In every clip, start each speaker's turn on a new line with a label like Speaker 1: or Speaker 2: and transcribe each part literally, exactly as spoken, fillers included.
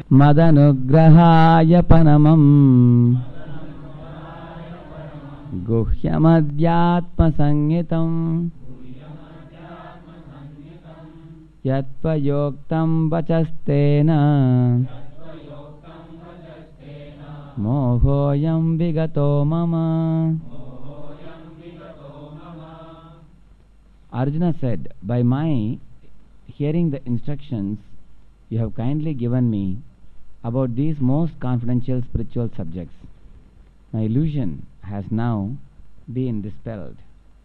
Speaker 1: Madanugrahaya panamam Guhyamadhyatma sangitam Yatva yoktam vachastena Mohoyam vigato mama. Arjuna said, by my hearing the instructions you have kindly given me about these most confidential spiritual subjects, my illusion has now been dispelled.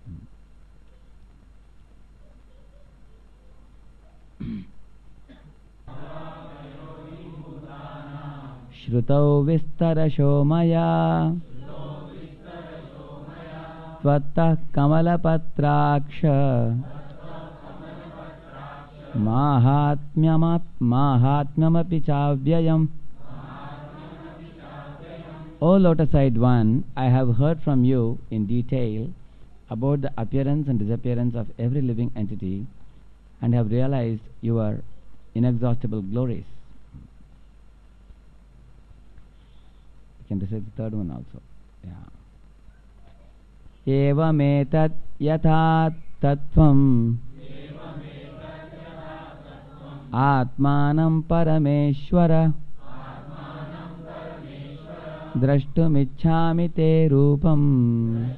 Speaker 1: Shrutau vistarasho maya Tvattah kamalapatraksha Mahatmyam Mahatmyamapi chavyayam. O lotus-eyed one, I have heard from you in detail about the appearance and disappearance of every living entity and have realized your inexhaustible glories. You can recite the third one also. Yeah. Evametat yathat tattvam Atmanam parameshwara Drashtumichhami te rupam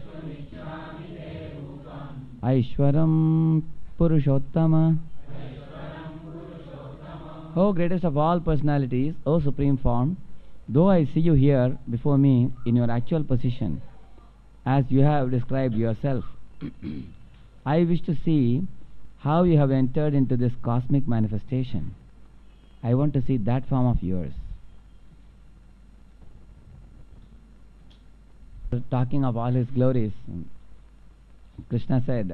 Speaker 1: Aishwaram Purushottama. O greatest of all personalities, O supreme form, though I see you here before me in your actual position, as you have described yourself, I wish to see how you have entered into this cosmic manifestation. I want to see that form of yours. Talking of all his glories, Krishna said,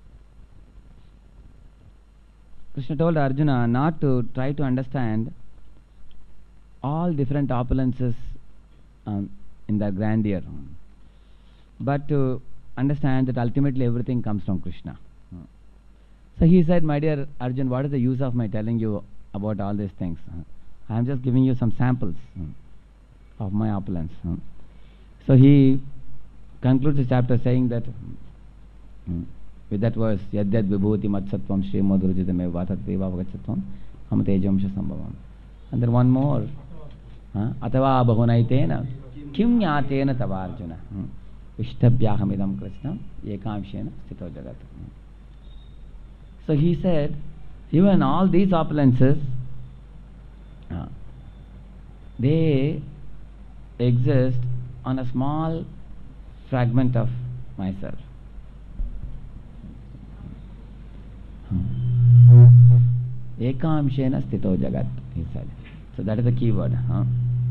Speaker 1: Krishna told Arjuna not to try to understand all different opulences um, in their grandeur, but to understand that ultimately everything comes from Krishna. So he said, my dear Arjun, what is the use of my telling you about all these things? I am just giving you some samples of my opulence. So he concludes the chapter saying that, with that verse, Yadyad vibhuti matsatvam shri madhurujitame vatat deva vagachatvam hamatejamsha sambhavam. And then one more. Atava bahunaitena kim nyatena tava Arjuna ishtabhyahamidam krishnam ekamshena sthito jagat. So he said, even all these opulences, uh, they exist on a small fragment of myself. Ekamshena sthito jagat, he said. So that is the key word. Huh?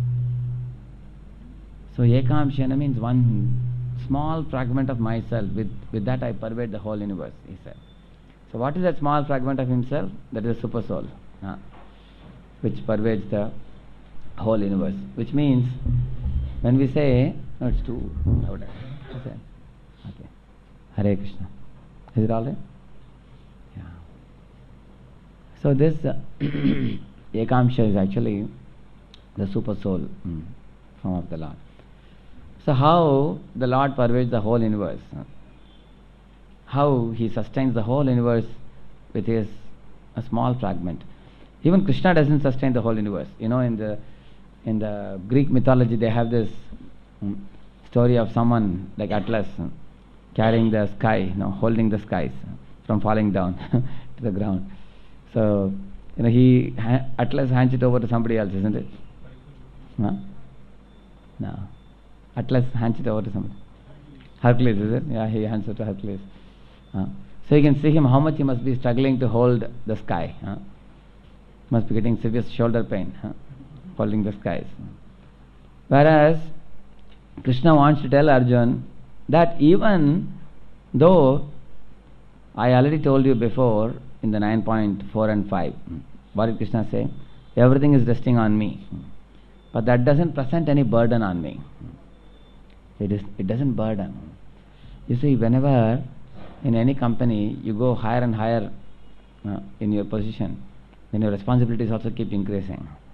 Speaker 1: So ekamshena means one small fragment of myself. With, with that I pervade the whole universe, he said. So what is that small fragment of himself? That is the super soul, huh? Which pervades the whole universe. Which means, when we say, no, it's too louder. Okay. Okay. Hare Krishna. Is it all right? Yeah. So this uh, Ekamsha is actually the super soul mm, form of the Lord. So how the Lord pervades the whole universe? Huh? How he sustains the whole universe with his a small fragment. Even Krishna doesn't sustain the whole universe. You know, in the in the Greek mythology, they have this um, story of someone like Atlas uh, carrying the sky, you know, holding the skies uh, from falling down to the ground. So, you know, he ha- Atlas hands it over to somebody else, isn't it? Huh? No. Atlas hands it over to somebody. Hercules, is it? Yeah, he hands it to Hercules. Uh, so you can see him how much he must be struggling to hold the sky. Uh. Must be getting severe shoulder pain, uh, holding the skies. Whereas Krishna wants to tell Arjun that even though I already told you before in the nine point four and five, what did Krishna say? Everything is resting on me. But that doesn't present any burden on me. It is. It doesn't burden. You see, whenever in any company you go higher and higher uh, in your position, then your responsibilities also keep increasing.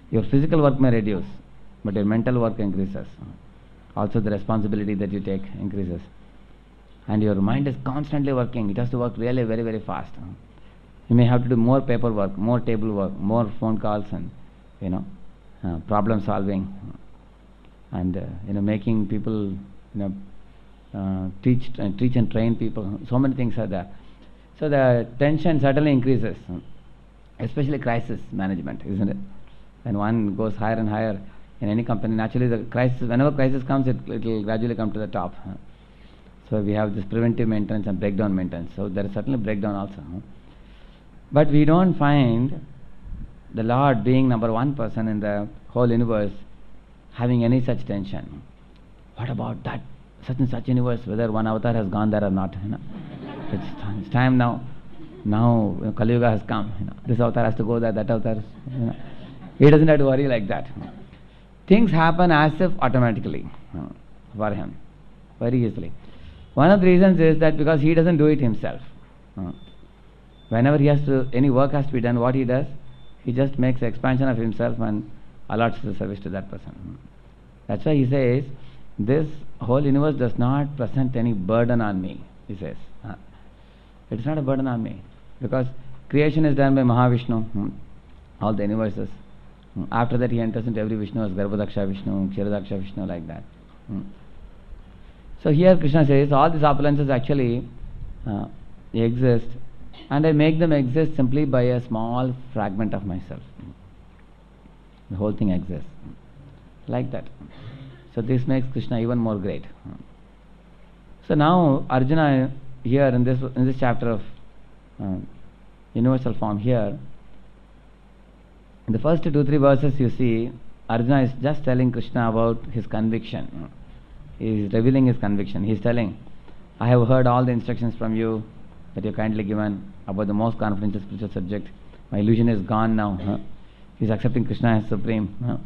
Speaker 1: Your physical work may reduce, but your mental work increases. Also the responsibility that you take increases. And your mind is constantly working. It has to work really very, very fast. You may have to do more paperwork, more table work, more phone calls, and you know, uh, problem solving, and uh, you know, making people, you know, uh, teach, uh, teach and train people. So many things are there. So the tension certainly increases, especially crisis management, isn't it? When one goes higher and higher in any company, naturally the crisis, whenever crisis comes, it will gradually come to the top. So we have this preventive maintenance and breakdown maintenance. So there is certainly breakdown also. But we don't find the Lord being number one person in the whole universe having any such tension. What about that such and such universe, whether one avatar has gone there or not? You know? it's, it's time now. Now you know, Kali Yuga has come. You know? This avatar has to go there, that avatar. You know? He doesn't have to worry like that. Things happen as if automatically you know, for him, very easily. One of the reasons is that because he doesn't do it himself. Uh, whenever he has to, any work has to be done, what he does, he just makes expansion of himself and allots the service to that person. That's why he says, this whole universe does not present any burden on me, he says. Uh, it's not a burden on me, because creation is done by Mahavishnu, hmm, all the universes. Hmm. After that he enters into every Vishnu as Garbhodaksha Vishnu, Kshirodaksha Vishnu, like that. Hmm. So here Krishna says, all these opulences actually uh, exist, and I make them exist simply by a small fragment of myself. The whole thing exists. Like that. So this makes Krishna even more great. So now Arjuna here in this in this chapter of uh, universal form here, in the first two, three verses you see, Arjuna is just telling Krishna about his conviction. He is revealing his conviction. He is telling, I have heard all the instructions from you that you have kindly given about the most confidential spiritual subject. My illusion is gone now. Huh? He is accepting Krishna as supreme. Huh?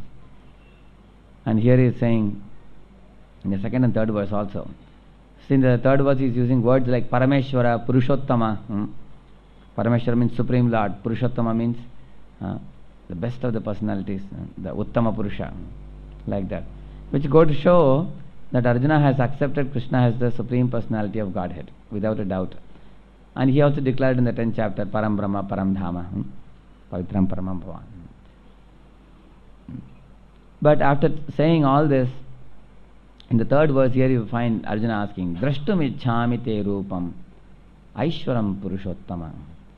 Speaker 1: And here he is saying, in the second and third verse also, see in the third verse he is using words like Parameshwara, Purushottama. Hmm? Parameshwara means Supreme Lord. Purushottama means uh, the best of the personalities, uh, the Uttama Purusha, like that. Which go to show that Arjuna has accepted Krishna as the Supreme Personality of Godhead, without a doubt. And he also declared in the tenth chapter, Param Brahma, Param Dhama, hmm? Pavitram Paramam Bhavan. But after saying all this, in the third verse here you find Arjuna asking, Drashtum ichhami te rupam Aishwaram Purushottama.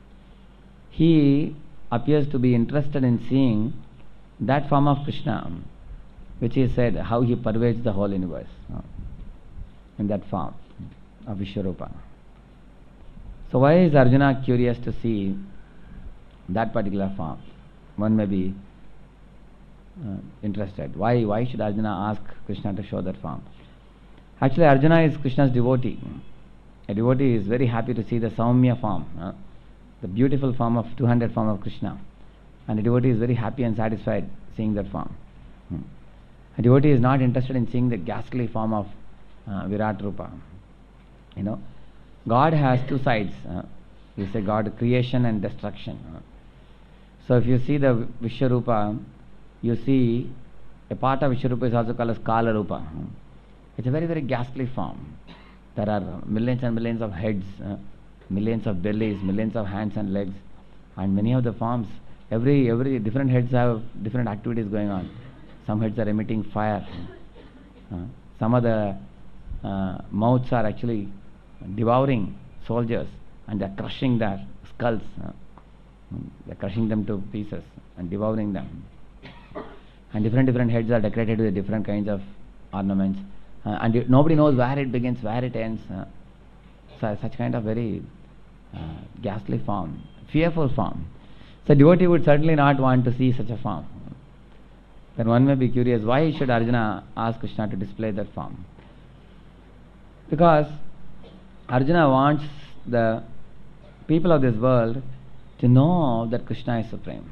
Speaker 1: He appears to be interested in seeing that form of Krishna, which he said, how he pervades the whole universe, uh, in that form of Vishwarupa. So why is Arjuna curious to see that particular form? One may be uh, interested. Why, why should Arjuna ask Krishna to show that form? Actually, Arjuna is Krishna's devotee. A devotee is very happy to see the Saumya form, uh, the beautiful form of two-handed form of Krishna. And the devotee is very happy and satisfied seeing that form. Hmm. A devotee is not interested in seeing the ghastly form of uh, Virat Rupa. You know, God has two sides. Uh, you say God, creation and destruction. Uh. So if you see the Vishwarupa, you see a part of Vishwarupa is also called as Kala Rupa. Uh. It's a very, very ghastly form. There are millions and millions of heads, uh, millions of bellies, millions of hands and legs, and many of the forms. Every every different heads have different activities going on. Some heads are emitting fire. Uh, some of the uh, mouths are actually devouring soldiers, and they are crushing their skulls. Uh, they are crushing them to pieces and devouring them. And different different heads are decorated with different kinds of ornaments. Uh, and it, nobody knows where it begins, where it ends. Uh, so such kind of very uh, ghastly form, fearful form. So devotee would certainly not want to see such a form. Then one may be curious, why should Arjuna ask Krishna to display that form? Because Arjuna wants the people of this world to know that Krishna is supreme.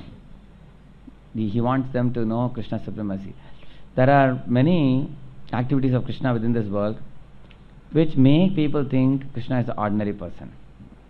Speaker 1: He wants them to know Krishna's supremacy. There are many activities of Krishna within this world which make people think Krishna is an ordinary person.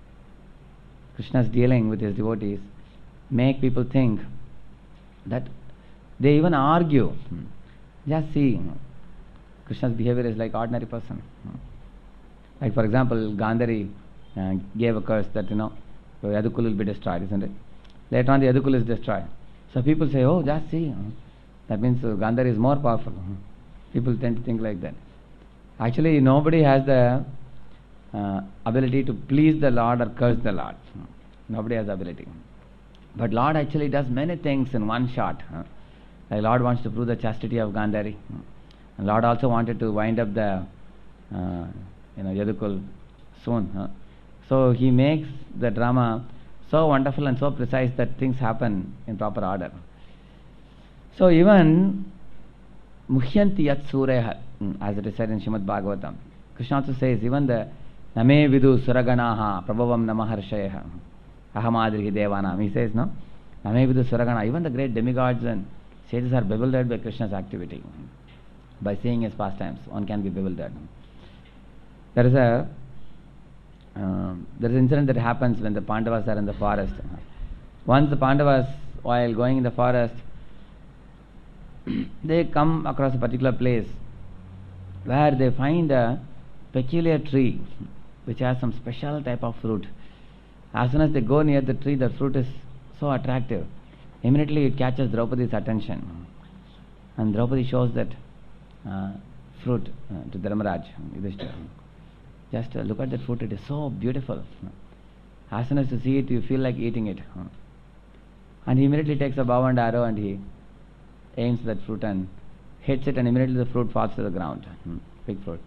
Speaker 1: Krishna's dealing with his devotees make people think that They even argue. Just see, Krishna's behavior is like ordinary person. Like for example, Gandhari uh, gave a curse that, you know, Yadukul will be destroyed, isn't it? Later on the Yadukul is destroyed. So people say, oh, just see, that means uh, Gandhari is more powerful. People tend to think like that. Actually, nobody has the uh, ability to please the Lord or curse the Lord. Nobody has the ability. But Lord actually does many things in one shot. Like Lord wants to prove the chastity of Gandhari. And Lord also wanted to wind up the uh, you know, Yadukul soon. Huh? So he makes the drama so wonderful and so precise that things happen in proper order. So even Muhyanti Yat Sureha, as it is said in Srimad Bhagavatam, Krishna also says, even the Name Vidu Suraganaha Prabhavam Namaharshayaha Ahamadrihi Devanam. He says, no? Name Vidu Suragana, even the great demigods and sages are bewildered by Krishna's activity. By seeing his pastimes, one can be bewildered. There is a um, there is an incident that happens when the Pandavas are in the forest. Once the Pandavas, while going in the forest, they come across a particular place where they find a peculiar tree which has some special type of fruit. As soon as they go near the tree, the fruit is so attractive. Immediately it catches Draupadi's attention. And Draupadi shows that uh, fruit uh, to Dharmaraj, Yudhishthira. Just uh, look at that fruit, it is so beautiful. As soon as you see it, you feel like eating it. And he immediately takes a bow and arrow and he aims that fruit and hits it, and immediately the fruit falls to the ground. Big fruit.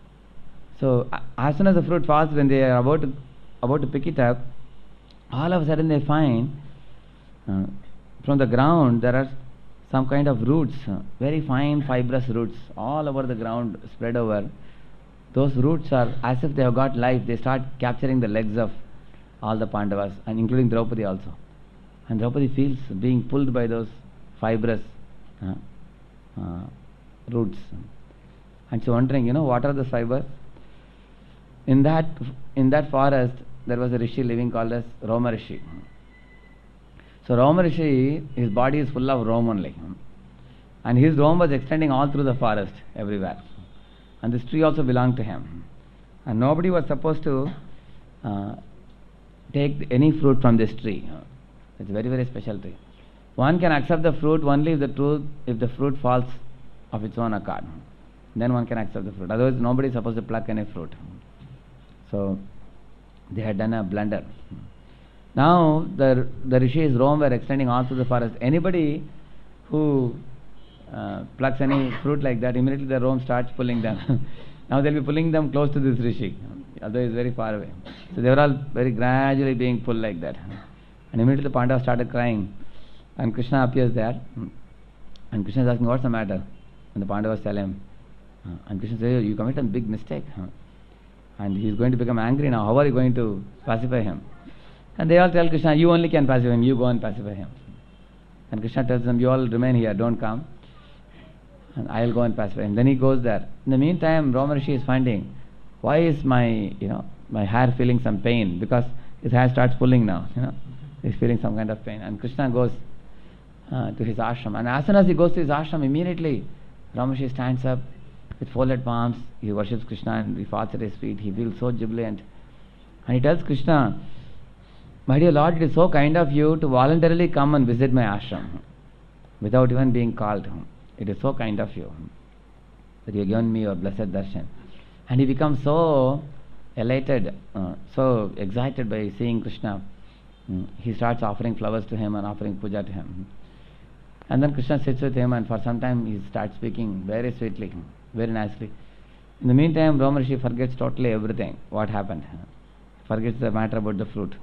Speaker 1: So as soon as the fruit falls, when they are about to, about to pick it up, all of a sudden they find uh, from the ground there are some kind of roots, uh, very fine fibrous roots all over the ground spread over. Those roots are as if they have got life. They start capturing the legs of all the Pandavas, and including Draupadi also. And Draupadi feels being pulled by those fibrous uh, uh, roots. And she's wondering, you know, what are the fibers? In that in that forest, there was a rishi living called as Roma Rishi. So Roma Rishi, his body is full of Rome only. And his Rome was extending all through the forest, everywhere. And this tree also belonged to him. And nobody was supposed to uh, take any fruit from this tree. It's a very, very special tree. One can accept the fruit only if the truth, if the fruit falls of its own accord. Then one can accept the fruit. Otherwise, nobody is supposed to pluck any fruit. So they had done a blunder. Now the the rishis Rome were extending all through the forest. Anybody who uh, plucks any fruit like that, immediately the Rome starts pulling them. Now they'll be pulling them close to this rishi, although it's very far away. So they were all very gradually being pulled like that. And immediately the Pandavas started crying. And Krishna appears there. And Krishna is asking, what's the matter? And the Pandavas tell him. And Krishna says, you committed a big mistake. And he is going to become angry now. How are you going to pacify him? And they all tell Krishna, you only can pacify him. You go and pacify him. And Krishna tells them, you all remain here. Don't come. And I will go and pacify him. Then he goes there. In the meantime, Roma Rishi is finding, why is my, you know, my hair feeling some pain? Because his hair starts pulling now. You know, he's feeling some kind of pain. And Krishna goes uh, to his ashram. And as soon as he goes to his ashram, immediately Roma Rishi stands up with folded palms. He worships Krishna and he falls at his feet. He feels so jubilant. And he tells Krishna, my dear Lord, it is so kind of you to voluntarily come and visit my ashram without even being called. It is so kind of you that you have given me your blessed darshan. And he becomes so elated, uh, so excited by seeing Krishna. Mm. He starts offering flowers to him and offering puja to him. And then Krishna sits with him, and for some time he starts speaking very sweetly, very nicely. In the meantime, Roma Rishi forgets totally everything, what happened. Forgets the matter about the fruit.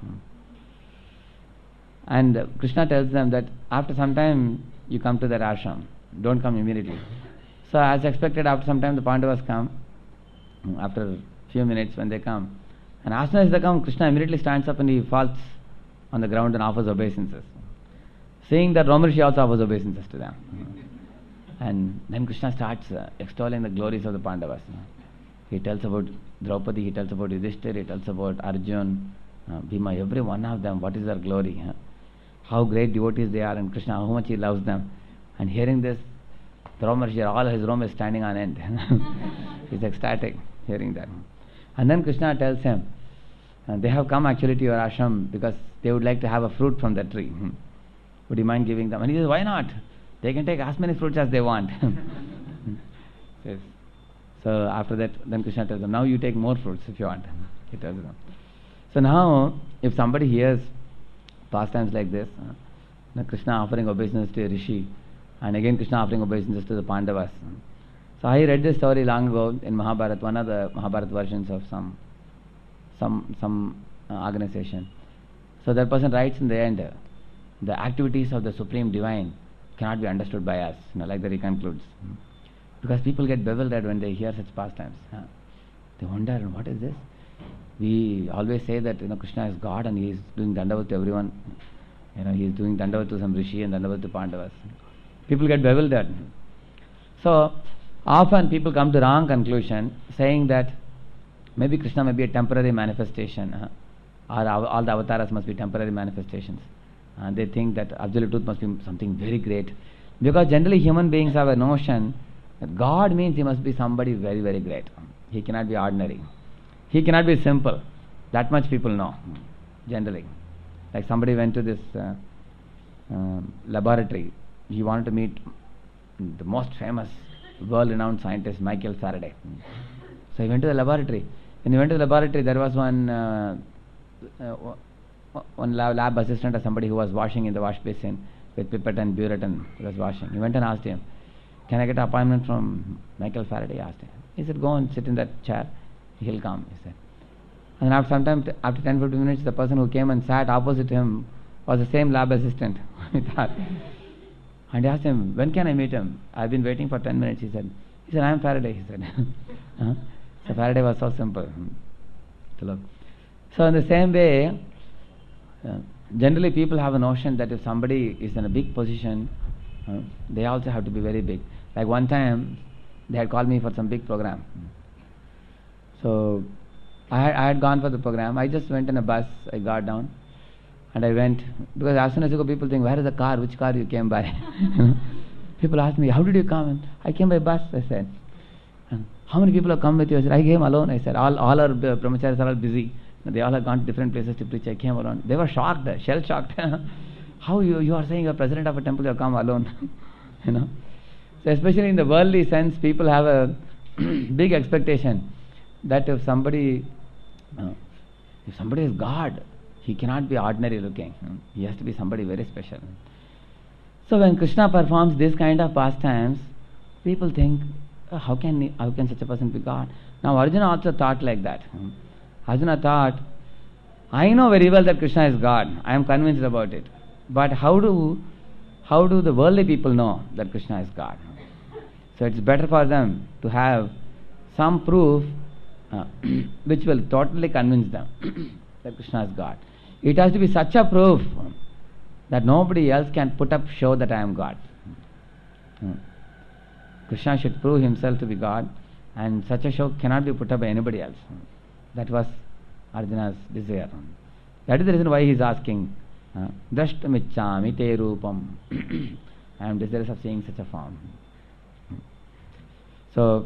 Speaker 1: And uh, Krishna tells them that after some time you come to their ashram. Don't come immediately. So as expected, after some time the Pandavas come. After a few minutes when they come. And as soon as they come, Krishna immediately stands up and he falls on the ground and offers obeisances. Seeing that, Roma Rishi also offers obeisances to them. And then Krishna starts uh, extolling the glories of the Pandavas. He tells about Draupadi, he tells about Yudhishthira, he tells about Arjun, uh, Bhima, every one of them, what is their glory. Huh? How great devotees they are, and Krishna, how much he loves them. And hearing this, the Brahmarshi, all his room is standing on end. He's ecstatic hearing that. And then Krishna tells him, uh, they have come actually to your ashram because they would like to have a fruit from the tree. Would you mind giving them? And he says, why not? They can take as many fruits as they want. Yes. So after that, then Krishna tells them, now you take more fruits if you want. He tells them. So now, if somebody hears pastimes like this, uh, now Krishna offering obeisance to a rishi, and again Krishna offering obeisances to the Pandavas. So I read this story long ago in Mahabharata, one of the Mahabharata versions of some some some uh, organization. So that person writes in the end, uh, the activities of the Supreme Divine cannot be understood by us, you know, like that he concludes. Because people get bewildered when they hear such pastimes. Huh? They wonder, what is this? We always say that, you know, Krishna is God and he is doing Dandavat to everyone. You know, he is doing Dandavat to some Rishi and Dandavat to Pandavas. People get bewildered. So, often people come to wrong conclusion, saying that maybe Krishna may be a temporary manifestation, huh? or all the avatars must be temporary manifestations. Uh, they think that absolute truth must be something very great. Because generally human beings have a notion that God means he must be somebody very, very great. He cannot be ordinary. He cannot be simple. That much people know, generally. Like somebody went to this uh, uh, laboratory. He wanted to meet the most famous, world-renowned scientist, Michael Faraday. So he went to the laboratory. When he went to the laboratory, there was one uh, uh, one lab, lab assistant or somebody who was washing in the wash basin with pipette and burette. He was washing. He went and asked him, can I get an appointment from Michael Faraday? He asked him. He said, go and sit in that chair. He'll come, he said. And after some time, after ten to fifteen minutes, the person who came and sat opposite to him was the same lab assistant. And he asked him, when can I meet him? I've been waiting for ten minutes, he said. He said, I am Faraday, he said. uh-huh. So Faraday was so simple to look. So in the same way, uh, generally people have a notion that if somebody is in a big position, uh, they also have to be very big. Like one time, they had called me for some big program. So I had, I had gone for the program. I just went in a bus. I got down and I went, because as soon as you go, people think, where is the car? Which car you came by? People ask me, how did you come? And I came by bus, I said. And how many people have come with you? I said, I came alone. I said, all, all our uh, brahmacharis are all busy. They all have gone to different places to preach. I came alone. They were shocked, shell shocked. How you, you are saying you're president of a temple, you have come alone? You know. So especially in the worldly sense, people have a big expectation that if somebody, uh, if somebody is God, he cannot be ordinary looking. He has to be somebody very special. So when Krishna performs this kind of pastimes, people think, oh, how can he, how can such a person be God? Now Arjuna also thought like that. Arjuna thought, I know very well that Krishna is God. I am convinced about it. But how do how do the worldly people know that Krishna is God? So it's better for them to have some proof uh, which will totally convince them that Krishna is God. It has to be such a proof that nobody else can put up show that I am God. Hmm. Krishna should prove himself to be God, and such a show cannot be put up by anybody else. That was Arjuna's desire. That is the reason why he is asking, Drashtamichchami te rupam. I am desirous of seeing such a form. So,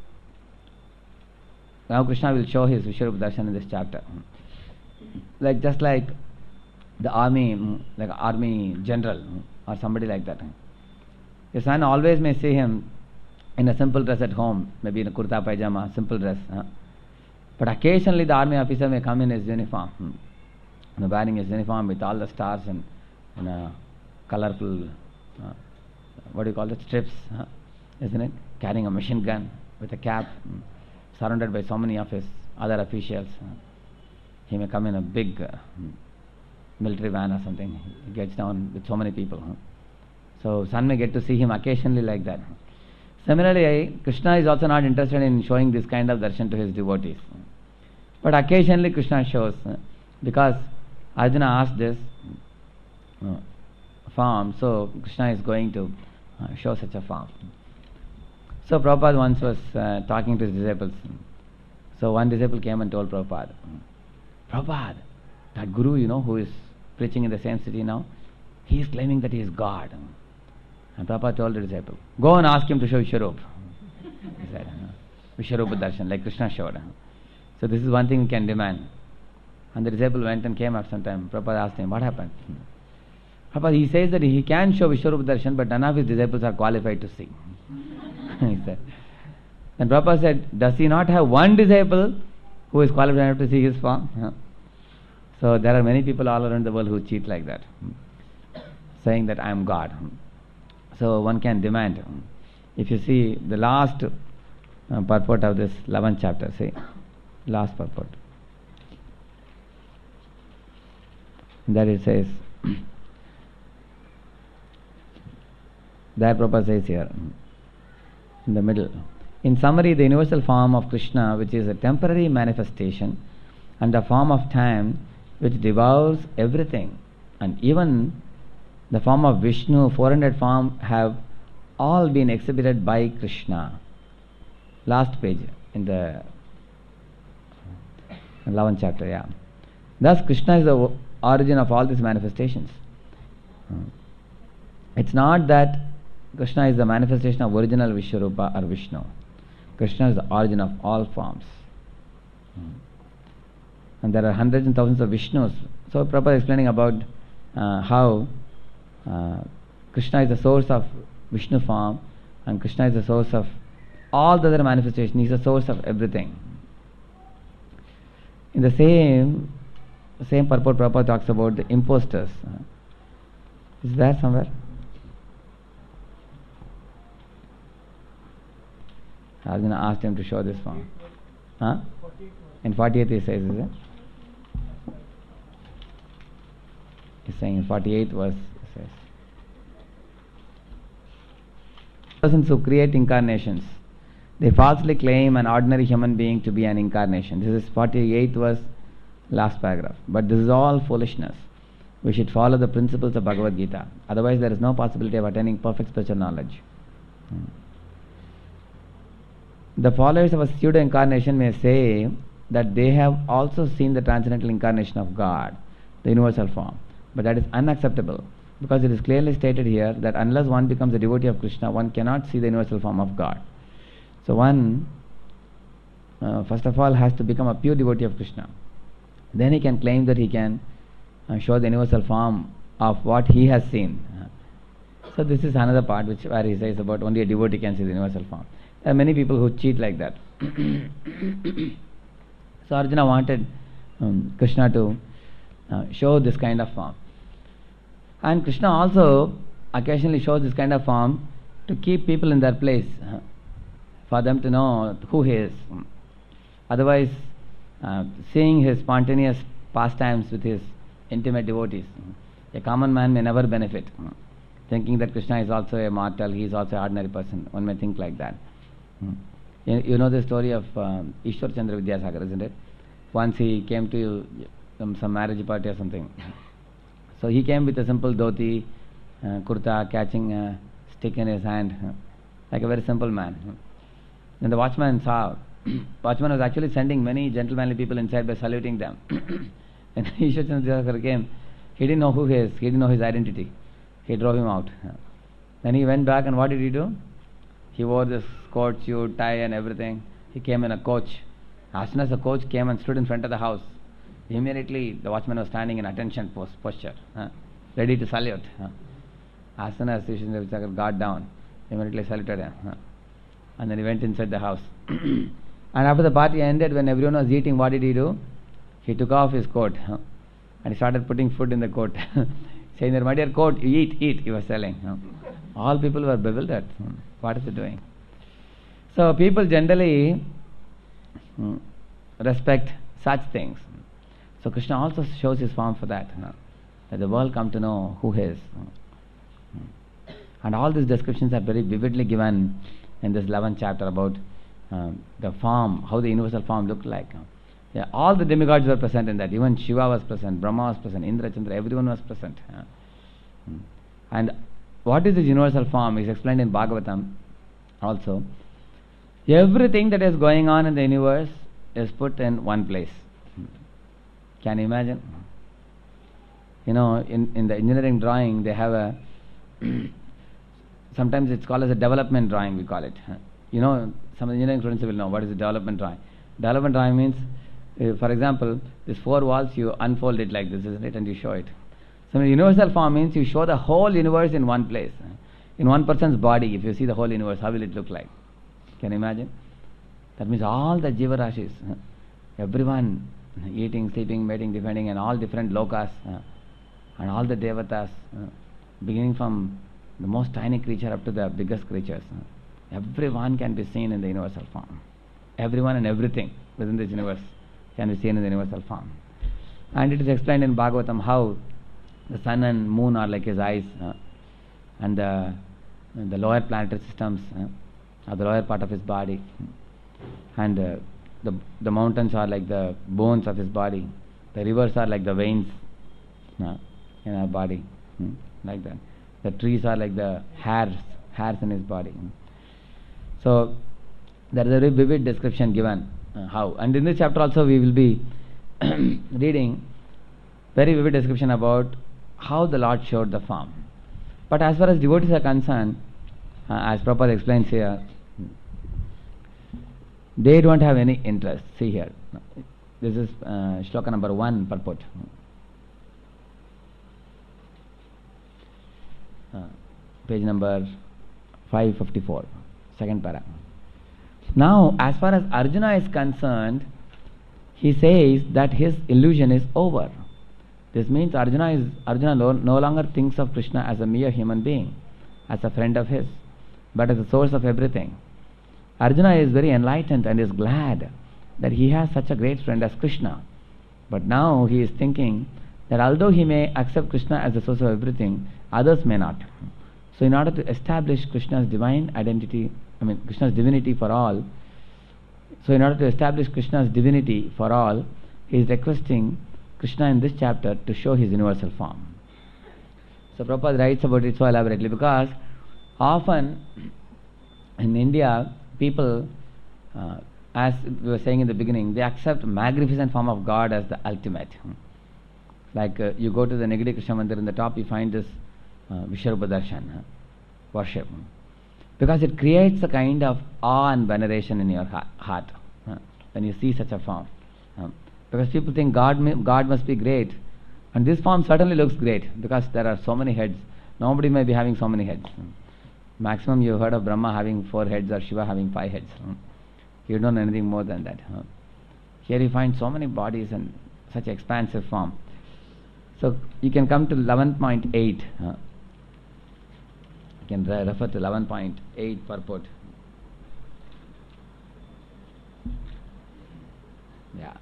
Speaker 1: now Krishna will show his Vishwarupa darshan in this chapter. Like just like the army, like army general or somebody like that. Your son always may see him in a simple dress at home, maybe in a kurta pajama, simple dress. Huh? But occasionally the army officer may come in his uniform, hmm. you know, wearing his uniform with all the stars and, and uh, colorful, uh, what do you call it, strips, huh? Isn't it? Carrying a machine gun with a cap, hmm. surrounded by so many of his other officials. Huh? He may come in a big uh, military van or something. He gets down with so many people. Huh? So son may get to see him occasionally like that. Similarly, Krishna is also not interested in showing this kind of darshan to his devotees. But occasionally Krishna shows, because Arjuna asked this uh, form, so Krishna is going to uh, show such a form. So Prabhupada once was uh, talking to his disciples. So one disciple came and told Prabhupada, Prabhupada, that Guru, you know, who is preaching in the same city now, he is claiming that he is God. And Prabhupada told the disciple, go and ask him to show Vishwarup. He said, Vishwarupa darshan, like Krishna showed. So this is one thing we can demand. And the disciple went and came after some time. Prabhupada asked him, what happened? Prabhupada, he says that he can show Vishwarupa darshan, but none of his disciples are qualified to see. He said. And Prabhupada said, does he not have one disciple who is qualified to see his form? So there are many people all around the world who cheat like that, saying that I am God. So one can demand. If you see the last uh, purport of this eleventh chapter, see, last purport. That it says, that Prabhupada says here, in the middle. In summary, the universal form of Krishna, which is a temporary manifestation, and the form of time, which devours everything, and even the form of Vishnu, four hundred form, have all been exhibited by Krishna. Last page in the eleventh chapter, yeah. Thus, Krishna is the origin of all these manifestations. It's not that Krishna is the manifestation of original Vishwarupa or Vishnu. Krishna is the origin of all forms. And there are hundreds and thousands of Vishnus. So Prabhupada is explaining about uh, how uh, Krishna is the source of Vishnu form, and Krishna is the source of all the other manifestations. He is the source of everything. In the same same purport, Prabhupada talks about the imposters. Is there somewhere? Arjuna asked him to show this form. Huh? In forty-eighth he says, is it? He's saying in forty-eighth verse, he says, persons who create incarnations, they falsely claim an ordinary human being to be an incarnation. This is forty-eighth verse, last paragraph. But this is all foolishness. We should follow the principles of Bhagavad Gita. Otherwise there is no possibility of attaining perfect spiritual knowledge. Hmm. The followers of a pseudo-incarnation may say that they have also seen the transcendental incarnation of God, the universal form. But that is unacceptable, because it is clearly stated here that unless one becomes a devotee of Krishna, one cannot see the universal form of God. So one, uh, first of all, has to become a pure devotee of Krishna. Then he can claim that he can uh, show the universal form of what he has seen. So this is another part which where he says about only a devotee can see the universal form. There are many people who cheat like that. So Arjuna wanted um, Krishna to uh, show this kind of form. And Krishna also occasionally shows this kind of form to keep people in their place, uh, for them to know who he is. Otherwise, uh, seeing his spontaneous pastimes with his intimate devotees, a common man may never benefit. Thinking that Krishna is also a mortal, he is also an ordinary person. One may think like that. You, you know the story of um, Ishwar Chandra Vidyasagar, isn't it? Once he came to some, some marriage party or something. So he came with a simple dhoti, uh, kurta, catching a stick in his hand, uh, like a very simple man. Then the watchman saw, watchman was actually sending many gentlemanly people inside by saluting them. When Ishwar Chandra Vidyasagar came, he didn't know who he is, he didn't know his identity. He drove him out. Then he went back, and what did he do? He wore this coat, suit, tie and everything. He came in a coach. As soon as the coach came and stood in front of the house, immediately the watchman was standing in attention post, posture, huh? ready to salute. Huh? As soon as Ishwar Chandra got down, immediately saluted him. Huh? And then he went inside the house. And after the party ended, when everyone was eating, what did he do? He took off his coat, huh? and he started putting food in the coat. Saying that, my dear coat, you eat, eat, he was telling. Huh? All people were bewildered. Hmm. What is he doing? So people generally hmm, respect such things. So Krishna also shows his form for that. Huh? That the world come to know who he is. Hmm. And all these descriptions are very vividly given in this eleventh chapter about um, the form, how the universal form looked like. Yeah, all the demigods were present in that. Even Shiva was present, Brahma was present, Indra, Chandra, everyone was present. Yeah. Hmm. And what is this universal form is explained in Bhagavatam also. Everything that is going on in the universe is put in one place. Can you imagine? You know, in, in the engineering drawing, they have a sometimes it's called as a development drawing, we call it. You know, some of the engineering students will know what is a development drawing. Development drawing means, uh, for example, these four walls, you unfold it like this, isn't it, and you show it. So universal form means you show the whole universe in one place. In one person's body, if you see the whole universe, how will it look like? Can you imagine? That means all the Jivarashis, everyone eating, sleeping, mating, defending, and all different lokas, and all the devatas, beginning from the most tiny creature up to the biggest creatures. Everyone can be seen in the universal form. Everyone and everything within this universe can be seen in the universal form. And it is explained in Bhagavatam how the sun and moon are like his eyes, uh, and the, and the lower planetary systems uh, are the lower part of his body, and uh, the, the mountains are like the bones of his body, the rivers are like the veins uh, in our body, hmm, like that. The trees are like the hairs, hairs in his body. So there is a very vivid description given uh, how. And in this chapter also we will be reading very vivid description about how the Lord showed the form. But as far as devotees are concerned, uh, as Prabhupada explains here, they don't have any interest. See here, this is uh, shloka number one, purport. Uh, page number five fifty-four, second para. Now, as far as Arjuna is concerned, he says that his illusion is over. This means Arjuna is Arjuna no, no longer thinks of Krishna as a mere human being, as a friend of his, but as a source of everything. Arjuna is very enlightened and is glad that he has such a great friend as Krishna. But now he is thinking that although he may accept Krishna as the source of everything, others may not. So in order to establish Krishna's divine identity, I mean Krishna's divinity for all, so in order to establish Krishna's divinity for all, he is requesting Krishna in this chapter to show his universal form. So Prabhupada writes about it so elaborately because often in India, people, uh, as we were saying in the beginning, they accept magnificent form of God as the ultimate. Like uh, you go to the Nigadi Krishna Mandir, in the top you find this uh, Vishwarupa Darshan, uh, worship. Because it creates a kind of awe and veneration in your ha- heart uh, when you see such a form. Uh, because people think God, may, God must be great. And this form certainly looks great because there are so many heads. Nobody may be having so many heads. Uh, maximum you heard of Brahma having four heads or Shiva having five heads. Uh, you don't know anything more than that. Uh, here you find so many bodies and such expansive form. So you can come to eleven point eight. Uh, you can re- refer to eleven point eight purport. Yeah.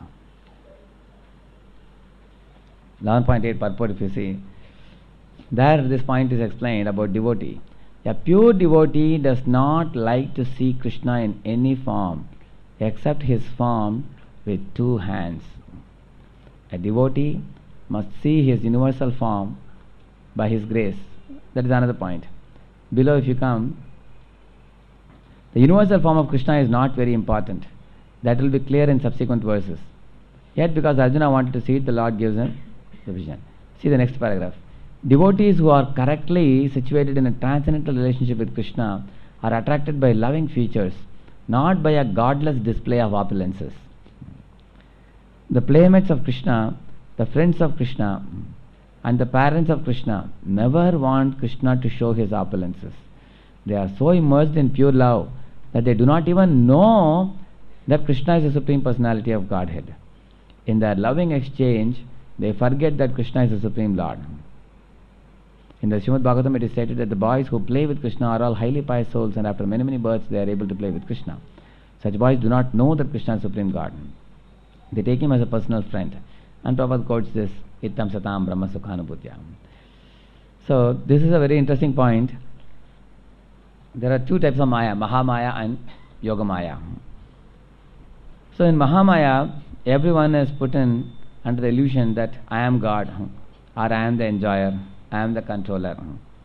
Speaker 1: eleven point eight purport, if you see. There this point is explained about devotee. A pure devotee does not like to see Krishna in any form except his form with two hands. A devotee must see his universal form by his grace. That is another point. Below if you come, the universal form of Krishna is not very important. That will be clear in subsequent verses. Yet because Arjuna wanted to see it, the Lord gives him the vision. See the next paragraph. Devotees who are correctly situated in a transcendental relationship with Krishna are attracted by loving features, not by a godless display of opulences. The playmates of Krishna, the friends of Krishna, and the parents of Krishna never want Krishna to show his opulences. They are so immersed in pure love that they do not even know that Krishna is the Supreme Personality of Godhead. In their loving exchange, they forget that Krishna is the Supreme Lord. In the Srimad Bhagavatam it is stated that the boys who play with Krishna are all highly pious souls, and after many many births they are able to play with Krishna. Such boys do not know that Krishna is Supreme God. They take him as a personal friend. And Prabhupada quotes this, Ittam Satam Brahma Sukhanubhutya. So this is a very interesting point. There are two types of Maya, Mahamaya and Yogamaya. So in Mahamaya, everyone is put in under the illusion that I am God, or I am the enjoyer, I am the controller.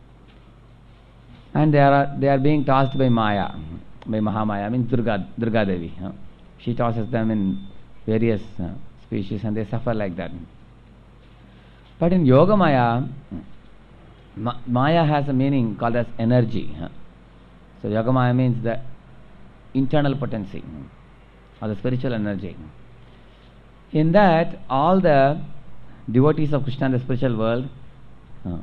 Speaker 1: And they are they are being tossed by Maya, by Mahamaya, I mean Durga, Durga Devi. She tosses them in various species and they suffer like that. But in Yogamaya, Ma- Maya has a meaning called as energy. Huh? So Yogamaya means the internal potency or the spiritual energy. In that, all the devotees of Krishna in the spiritual world, uh,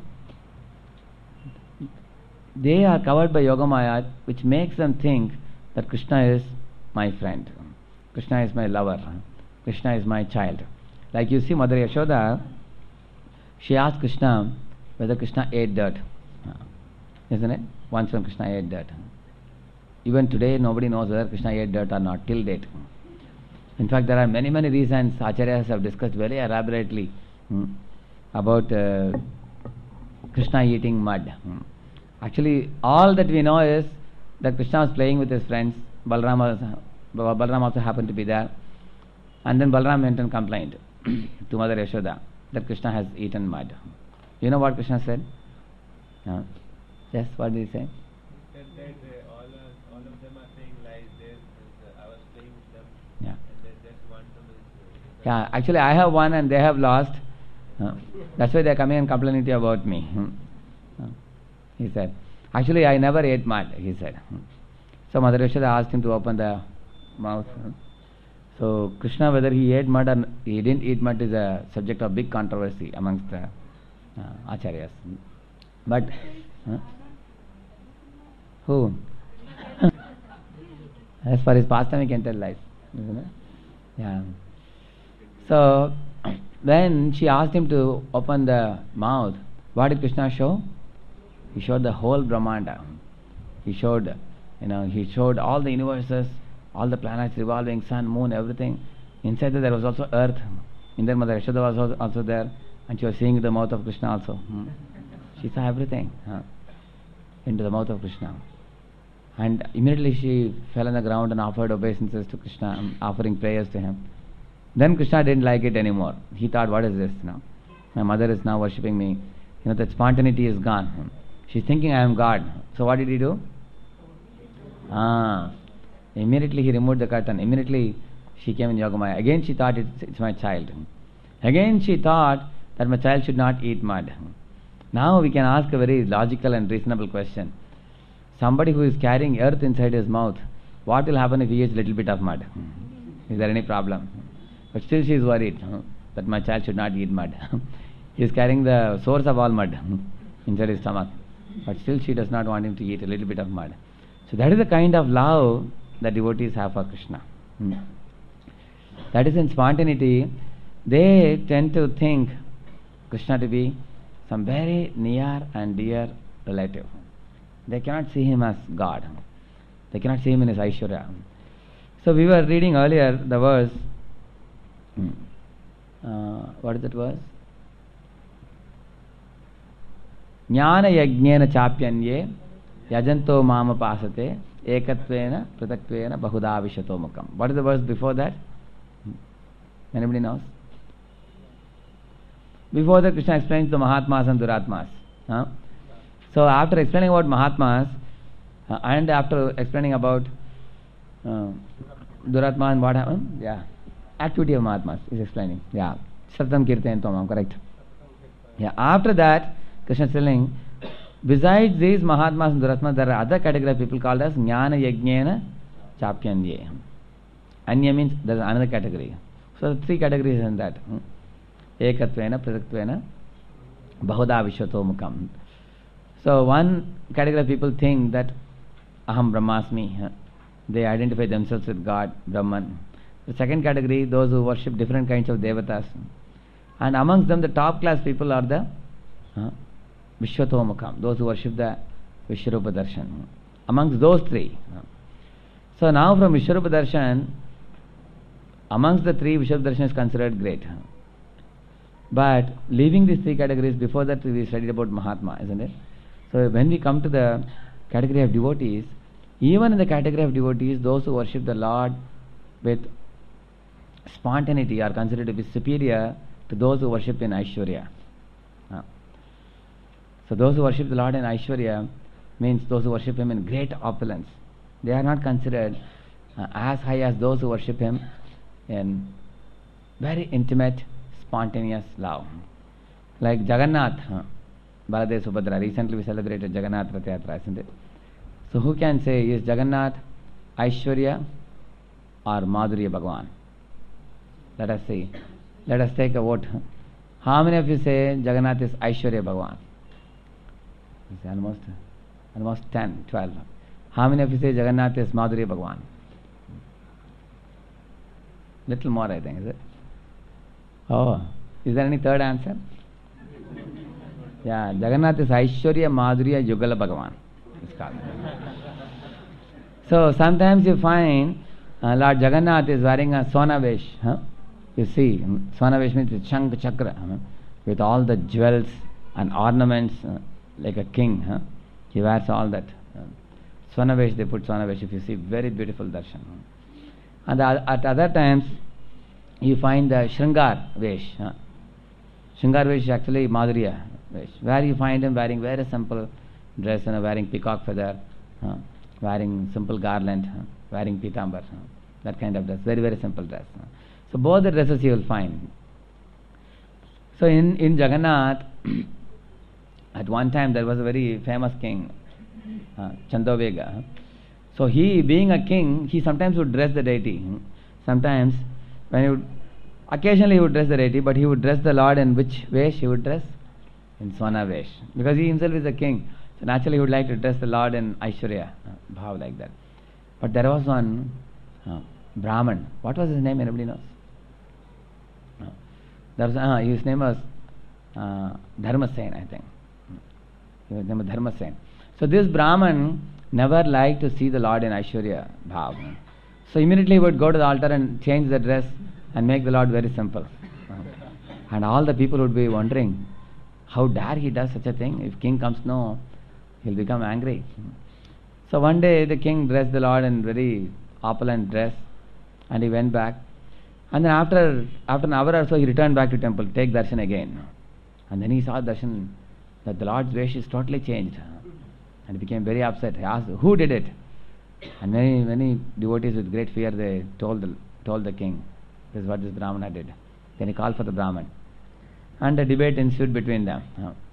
Speaker 1: they are covered by Yogamaya, which makes them think that Krishna is my friend, Krishna is my lover, Krishna is my child. Like you see Mother Yashoda, she asked Krishna whether Krishna ate dirt. Isn't it? Once when Krishna ate dirt. Even today nobody knows whether Krishna ate dirt or not, till date. In fact, there are many, many reasons Acharyas have discussed very elaborately hmm, about uh, Krishna eating mud. Hmm. Actually, all that we know is that Krishna was playing with his friends. Balram, was, Balram also happened to be there. And then Balram went and complained to Mother Yashoda that Krishna has eaten mud. You know what Krishna said? Uh, yes, what did he say?
Speaker 2: He said that uh, all, are, all of them are saying lies. There's, uh, I was playing with them.
Speaker 1: Yeah.
Speaker 2: And then just one of them is. Uh,
Speaker 1: Yeah, actually I have won and they have lost. Uh, that's why they are coming and complaining to you about me. Hmm. Uh, he said. Actually I never ate mud, he said. Hmm. So Mother Yashoda asked him to open the mouth. Hmm. So Krishna, whether he ate mud or he didn't eat mud, is a subject of big controversy amongst the uh, acharyas. Hmm. But huh? Who? As far as pastime, he can tell lies, isn't it? Yeah. So when she asked him to open the mouth, what did Krishna show? He showed the whole Brahmanda. He showed, you know, he showed all the universes, all the planets revolving, sun, moon, everything. Inside that there was also earth. In there Mother Yashoda was also there, and she was seeing the mouth of Krishna also. Hmm. She saw everything huh, into the mouth of Krishna. And immediately she fell on the ground and offered obeisances to Krishna, um, offering prayers to him. Then Krishna didn't like it anymore. He thought, what is this now? My mother is now worshipping me. You know, that spontaneity is gone. She's thinking I am God. So what did he do? Ah, immediately he removed the curtain. Immediately she came in Yogamaya. Again she thought it's, it's my child. Again she thought that my child should not eat mud. Now we can ask a very logical and reasonable question. Somebody who is carrying earth inside his mouth, what will happen if he eats a little bit of mud? Is there any problem? But still she is worried that my child should not eat mud. He is carrying the source of all mud inside his stomach. But still she does not want him to eat a little bit of mud. So that is the kind of love that devotees have for Krishna. Hmm. That is in spontaneity. They tend to think Krishna to be some very near and dear relative. They cannot see him as God. They cannot see him in his Aishwarya. So we were reading earlier the verse. Uh, what is that verse? Jnana yajnena chapyanye yajanto mama pasate ekatvena pratatvena bahuda vishato mukam. What is the verse before that? Anybody knows? Before that Krishna explains the Mahatmas and Duratmas. Huh? So after explaining about Mahatmas uh, and after explaining about uh, Duratma and what happened, yeah, activity of Mahatmas is explaining. Yeah, Satam Kirtan Tomam, correct. Yeah, after that Krishna is telling, besides these Mahatmas and Duratmas, there are other category of people called as Jnana Yajnena Chapyanye. Anya means there is another category. So three categories in that. Ekatvena, Pratatvena, Bahuda Vishwato Mukam. So one category of people think that Aham Brahmasmi. They identify themselves with God, Brahman. The second category, those who worship different kinds of devatas. And amongst them, the top class people are the uh, Vishwato Mukam, those who worship the Vishwarupa Darshan. Amongst those three. Uh. So now from Vishwarupa Darshan, amongst the three, Vishwarupa Darshan is considered great. But leaving these three categories, before that we studied about Mahatma, isn't it? So when we come to the category of devotees, even in the category of devotees, those who worship the Lord with spontaneity are considered to be superior to those who worship in Aishwarya. Uh. So those who worship the Lord in Aishwarya means those who worship Him in great opulence. They are not considered uh, as high as those who worship Him in very intimate, spontaneous love. Like Jagannath, uh, Baladev Subhadra. Recently we celebrated Jagannath Rath Yatra, isn't it? So who can say, is Jagannath Aishwarya or Madhurya Bhagavan? Let us see. Let us take a vote. How many of you say Jagannath is Aishwarya Bhagavan? It's almost, almost ten, twelve. How many of you say Jagannath is Madhurya Bhagavan? Little more, I think, is it? Oh, is there any third answer? Yeah, Jagannath is Aishwarya Madhurya Yugala Bhagavan. It's called. So sometimes you find uh, Lord Jagannath is wearing a Sonavesh. Huh? You see, Sonavesh means Shank Chakra, huh? With all the jewels and ornaments, uh, like a king. Huh? He wears all that. Uh, Sonavesh, they put Sonavesh, if you see, very beautiful darshan. And at other times, you find the Shringar Vesh. Huh? Shringar Vesh is actually Madhurya Vesh, where you find him wearing very simple dress, you know, wearing peacock feather, huh? Wearing simple garland, huh? Wearing pitambar, huh? That kind of dress, very, very simple dress. Huh? So both the dresses you will find. So in, in Jagannath, at one time there was a very famous king, uh, Chandovega. Huh? So he, being a king, he sometimes would dress the deity. Sometimes, when he would, occasionally he would dress the deity, but he would dress the Lord in which Vesh he would dress? In Swana Vesh. Because he himself is a king. So naturally he would like to dress the Lord in Aishwarya, uh, bhav like that. But there was one uh, Brahman. What was his name? Anybody knows? Uh, there was, uh, his name was uh, Dharmasen, I think. His name was Dharmasen. So this Brahman never liked to see the Lord in Aishwarya bhav. So immediately he would go to the altar and change the dress and make the Lord very simple. And all the people would be wondering, how dare he does such a thing? If king comes to know, he'll become angry. So one day the king dressed the Lord in very opulent dress and he went back. And then after after an hour or so he returned back to temple to take darshan again. And then he saw darshan that the Lord's vesh is totally changed. And he became very upset. He asked, who did it? And many many devotees with great fear, they told the, told the king, this is what this Brahmana did. Then he called for the Brahman. And a debate ensued between them.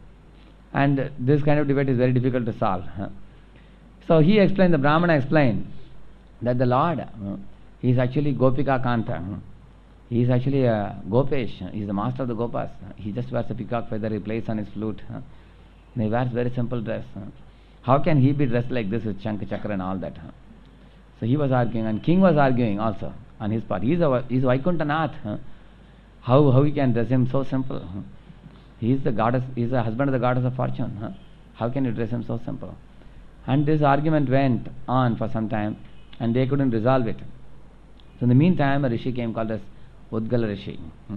Speaker 1: And this kind of debate is very difficult to solve. So he explained, the Brahmana explained, that the Lord, he is actually Gopika Kanta. He is actually a Gopesh. He is the master of the Gopas. He just wears a peacock feather, he plays on his flute. And he wears very simple dress. How can he be dressed like this with Shank Chakra and all that? So he was arguing, and king was arguing also on his part. He is a, he is Vaikuntanath. How how he can dress him so simple? He is the goddess, he is the husband of the goddess of fortune. How can you dress him so simple? And this argument went on for some time, and they couldn't resolve it. So in the meantime, a rishi came called as Udgala Rishi.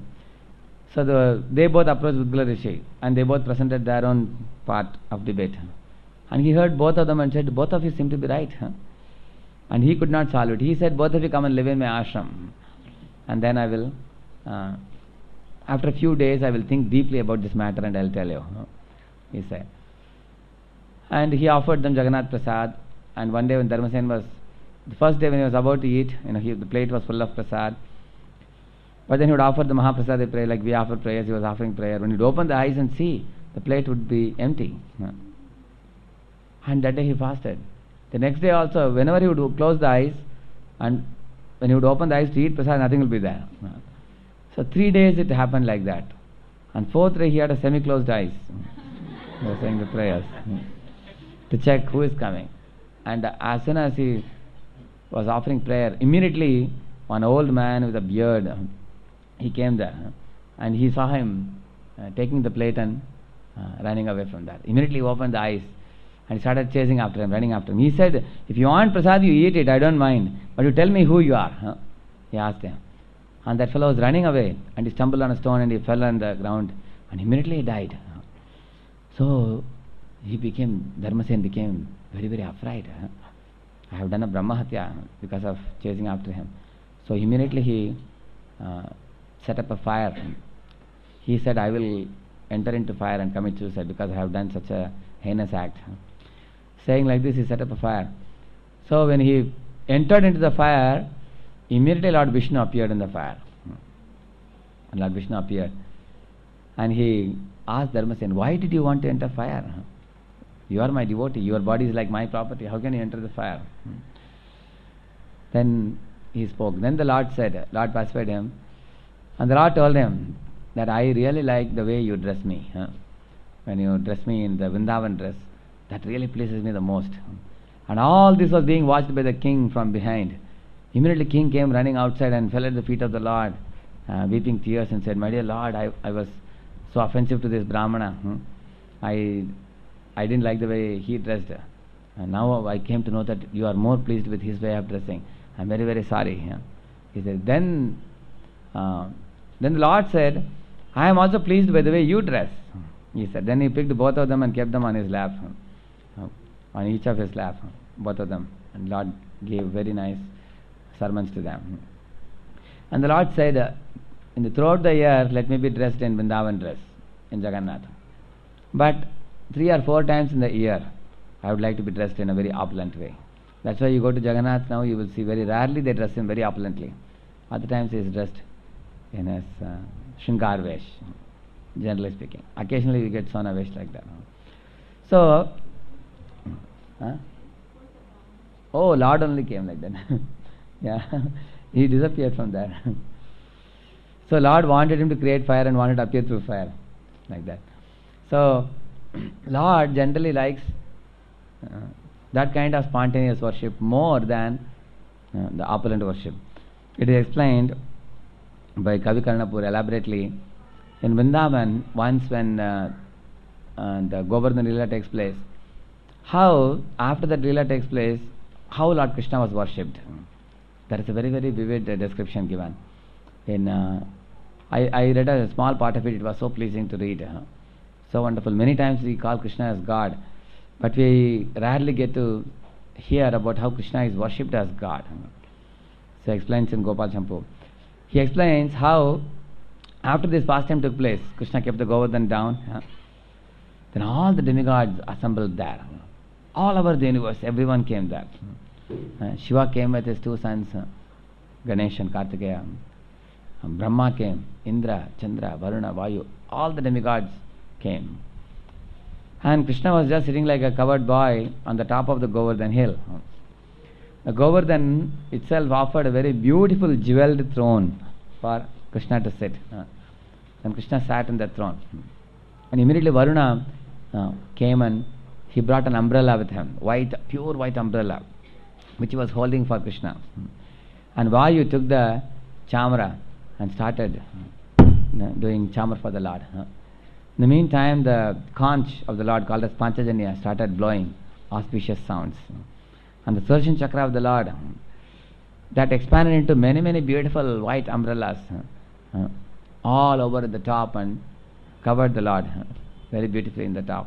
Speaker 1: So the, they both approached Udgala Rishi, and they both presented their own part of debate. And he heard both of them and said, both of you seem to be right. And he could not solve it. He said, both of you come and live in my ashram, and then I will, uh, after a few days, I will think deeply about this matter and I will tell you, he said. And he offered them Jagannath Prasad. And one day when Dharmasen was, the first day when he was about to eat, you know, he, the plate was full of prasad. But then he would offer the Mahaprasad, they pray like we offer prayers, he was offering prayer. When he would open the eyes and see, the plate would be empty. And that day he fasted. The next day also, whenever he would close the eyes, and when he would open the eyes to eat prasad, nothing will be there. So three days it happened like that. And fourth day he had a semi-closed eyes. He was saying the prayers to check who is coming. And as soon as he was offering prayer, immediately one old man with a beard, he came there. And he saw him uh, taking the plate and uh, running away from that. Immediately he opened the eyes and started chasing after him, running after him. He said, if you want prasad, you eat it, I don't mind. But you tell me who you are. Huh? He asked him. And that fellow was running away, and he stumbled on a stone and he fell on the ground, and immediately he died. So he became, Dharmasen became very, very afraid. I have done a Brahmahatya because of chasing after him. So immediately he uh, set up a fire. He said, I will enter into fire and commit suicide because I have done such a heinous act. Saying like this, he set up a fire. So when he entered into the fire, immediately Lord Vishnu appeared in the fire. And Lord Vishnu appeared. And he asked Dharmasen, why did you want to enter fire? You are my devotee, your body is like my property, how can you enter the fire? Then he spoke. Then the Lord said, Lord pacified him, and the Lord told him that I really like the way you dress me. Huh? When you dress me in the Vrindavan dress, that really pleases me the most. And all this was being watched by the king from behind. Immediately king came running outside and fell at the feet of the Lord, uh, weeping tears, and said, my dear Lord, I, I was so offensive to this Brahmana. Hmm? I, I didn't like the way he dressed. And now I came to know that you are more pleased with his way of dressing. I am very, very sorry. Yeah? He said, then, uh, then the Lord said, I am also pleased by the way you dress. He said. Then he picked both of them and kept them on his lap, uh, on each of his lap, both of them. And Lord gave very nice sermons to them. And the Lord said, uh, in the throughout the year, let me be dressed in Vrindavan dress, in Jagannath. But three or four times in the year, I would like to be dressed in a very opulent way. That's why you go to Jagannath now, you will see very rarely they dress him very opulently. Other times he is dressed in his uh, Shringar Vesh, generally speaking. Occasionally you get Sona Vesh like that. So, huh? Oh, Lord only came like that. Yeah, he disappeared from there. So Lord wanted him to create fire and wanted to appear through fire, like that. So Lord generally likes uh, that kind of spontaneous worship more than uh, the opulent worship. It is explained by Kavi Karnapur elaborately. In Vrindavan, once when uh, uh, the Govardhan Leela takes place, how after that Leela takes place, how Lord Krishna was worshipped. There is a very, very vivid uh, description given. In uh, I, I read a small part of it, it was so pleasing to read. Uh, so wonderful. Many times we call Krishna as God, but we rarely get to hear about how Krishna is worshipped as God. So he explains in Gopal Champu. He explains how after this pastime took place, Krishna kept the Govardhan down. Uh, then all the demigods assembled there. All over the universe, everyone came there. Uh, Shiva came with his two sons, uh, Ganesh and Kartikeya. Um, Brahma came, Indra, Chandra, Varuna, Vayu. All the demigods came. And Krishna was just sitting like a covered boy on the top of the Govardhan hill. The Govardhan itself offered a very beautiful jewelled throne for Krishna to sit. Uh, and Krishna sat in that throne. And immediately Varuna uh, came and he brought an umbrella with him, white, pure white umbrella, which he was holding for Krishna. And Vayu took the chamara and started uh, doing chamar for the Lord. Uh, In the meantime, the conch of the Lord, called as Panchajanya, started blowing auspicious sounds. And the Sudarshan Chakra of the Lord, that expanded into many, many beautiful white umbrellas, uh, all over at the top and covered the Lord uh, very beautifully in the top.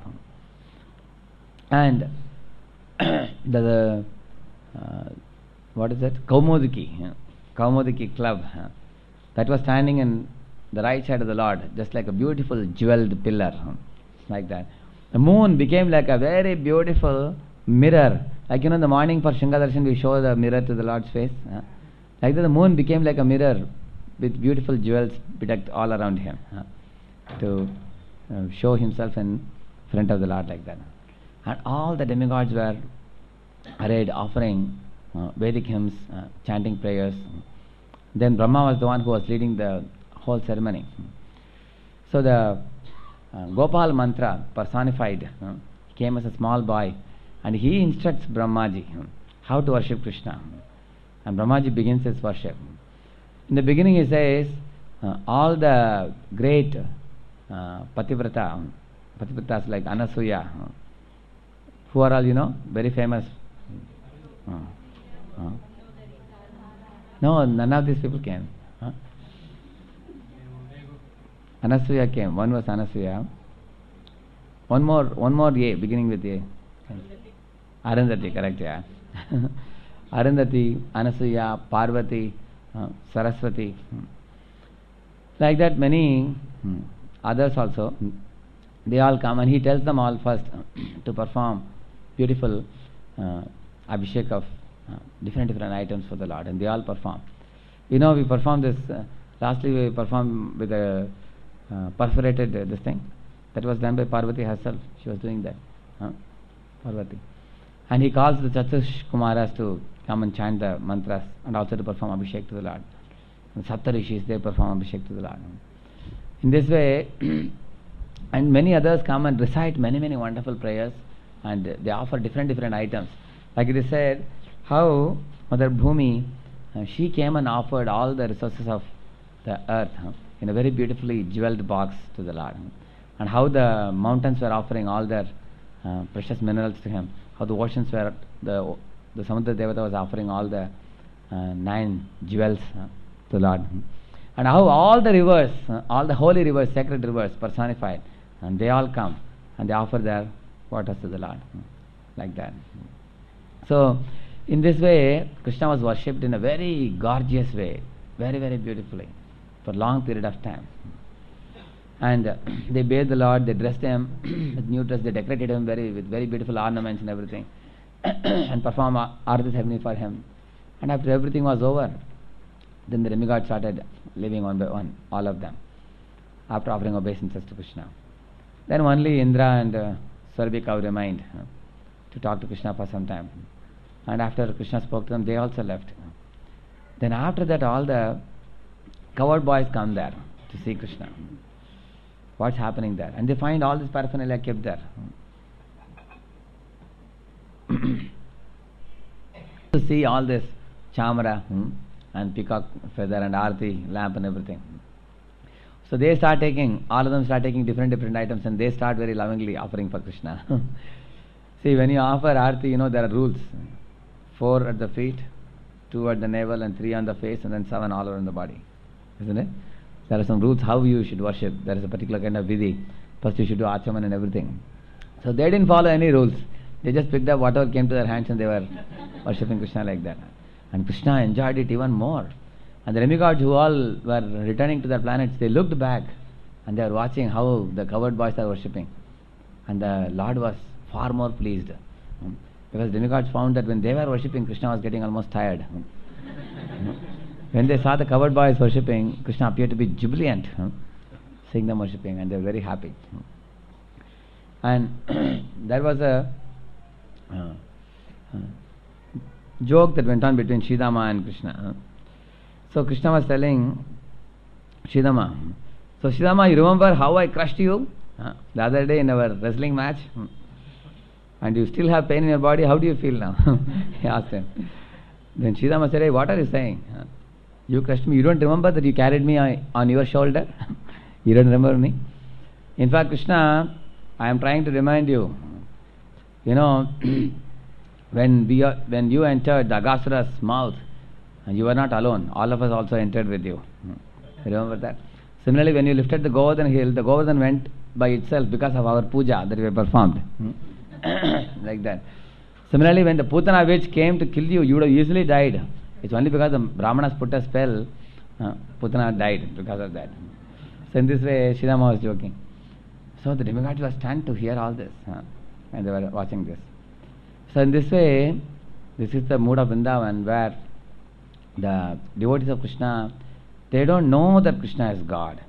Speaker 1: And the, the uh, what is it? Kaumodiki, uh, Kaumodiki club, uh, that was standing in the right side of the Lord, just like a beautiful jewelled pillar, like that. The moon became like a very beautiful mirror. Like, you know, in the morning for Shringa Darshan we show the mirror to the Lord's face. Uh, like that the moon became like a mirror with beautiful jewels bedecked all around him uh, to uh, show himself in front of the Lord like that. And all the demigods were arrayed offering uh, Vedic hymns, uh, chanting prayers. Then Brahma was the one who was leading the whole ceremony. So the uh, Gopal mantra personified uh, came as a small boy, and he instructs Brahmaji uh, how to worship Krishna. And Brahmaji begins his worship. In the beginning he says, uh, all the great uh, Pativrata, Pativratas like Anasuya, uh, who are all, you know, very famous. Uh, uh. No, none of these people came. Huh? Anasuya came. One was Anasuya. One more, one more A, beginning with A. Arundhati, correct, yeah. Arundhati, Anasuya, Parvati, uh, Saraswati. Like that, many hmm, others also. They all come, and he tells them all first to perform beautiful uh, abhishek of uh, different different items for the Lord, and they all perform. You know, we perform this. Uh, lastly, we perform with a uh, perforated uh, this thing. That was done by Parvati herself. She was doing that. Huh? Parvati. And he calls the Chatush Kumaras to come and chant the mantras and also to perform Abhishek to the Lord. And Saptarishis, they perform Abhishek to the Lord. In this way, and many others come and recite many, many wonderful prayers, and they offer different, different items. Like it is said, how Mother Bhumi, uh, she came and offered all the resources of the earth huh, in a very beautifully jeweled box to the Lord. Huh. And how the mountains were offering all their uh, precious minerals to him. How the oceans were, the the Samudra Devata was offering all the uh, nine jewels uh, to Lord. And how all the rivers, uh, all the holy rivers, sacred rivers personified, and they all come and they offer their waters to the Lord. Like that. So, in this way, Krishna was worshipped in a very gorgeous way, very, very beautifully, for a long period of time. And uh, they bathed the Lord, they dressed him with new dress, they decorated him very with very beautiful ornaments and everything, and performed Arati ceremony for him. And after everything was over, then the demigods started living one by one, all of them, after offering obeisances to Krishna. Then only Indra and uh, Swarabhika remained uh, to talk to Krishna for some time. And after Krishna spoke to them, they also left. Then after that, all the cowherd boys come there to see Krishna. What's happening there? And they find all this paraphernalia kept there. To see all this chamara hmm, and peacock feather and arati lamp and everything. So they start taking, all of them start taking different different items, and they start very lovingly offering for Krishna. See, when you offer arati, you know there are rules. Four at the feet, two at the navel, and three on the face, and then seven all over in the body. Isn't it? There are some rules how you should worship. There is a particular kind of vidhi. First you should do achaman and everything. So they didn't follow any rules. They just picked up whatever came to their hands and they were worshipping Krishna like that. And Krishna enjoyed it even more. And the demigods who all were returning to their planets, they looked back and they were watching how the cowherd boys are worshipping. And the Lord was far more pleased. Because demigods found that when they were worshipping, Krishna was getting almost tired. When they saw the cowherd boys worshipping, Krishna appeared to be jubilant, huh? seeing them worshipping, and they were very happy. And there was a uh, uh, joke that went on between Sridama and Krishna. Huh? So Krishna was telling Sridama, so Sridama, you remember how I crushed you uh, the other day in our wrestling match? And you still have pain in your body, how do you feel now? He asked him. Then Sridama said, hey, what are you saying? Uh, You crushed me. You don't remember that you carried me on your shoulder? You don't remember me? In fact, Krishna, I am trying to remind you, you know, when we are, when you entered the Aghasura's mouth, you were not alone. All of us also entered with you. Remember that? Similarly, when you lifted the Govardhan hill, the Govardhan went by itself because of our puja that we performed. Like that. Similarly, when the Putana witch came to kill you, you would have easily died. It's only because the Brahmanas put a spell, uh, Putana died because of that. So in this way, Sridama was joking. So the demigods were stunned to hear all this, uh, and they were watching this. So in this way, this is the mood of Vrindavan, where the devotees of Krishna, they don't know that Krishna is God.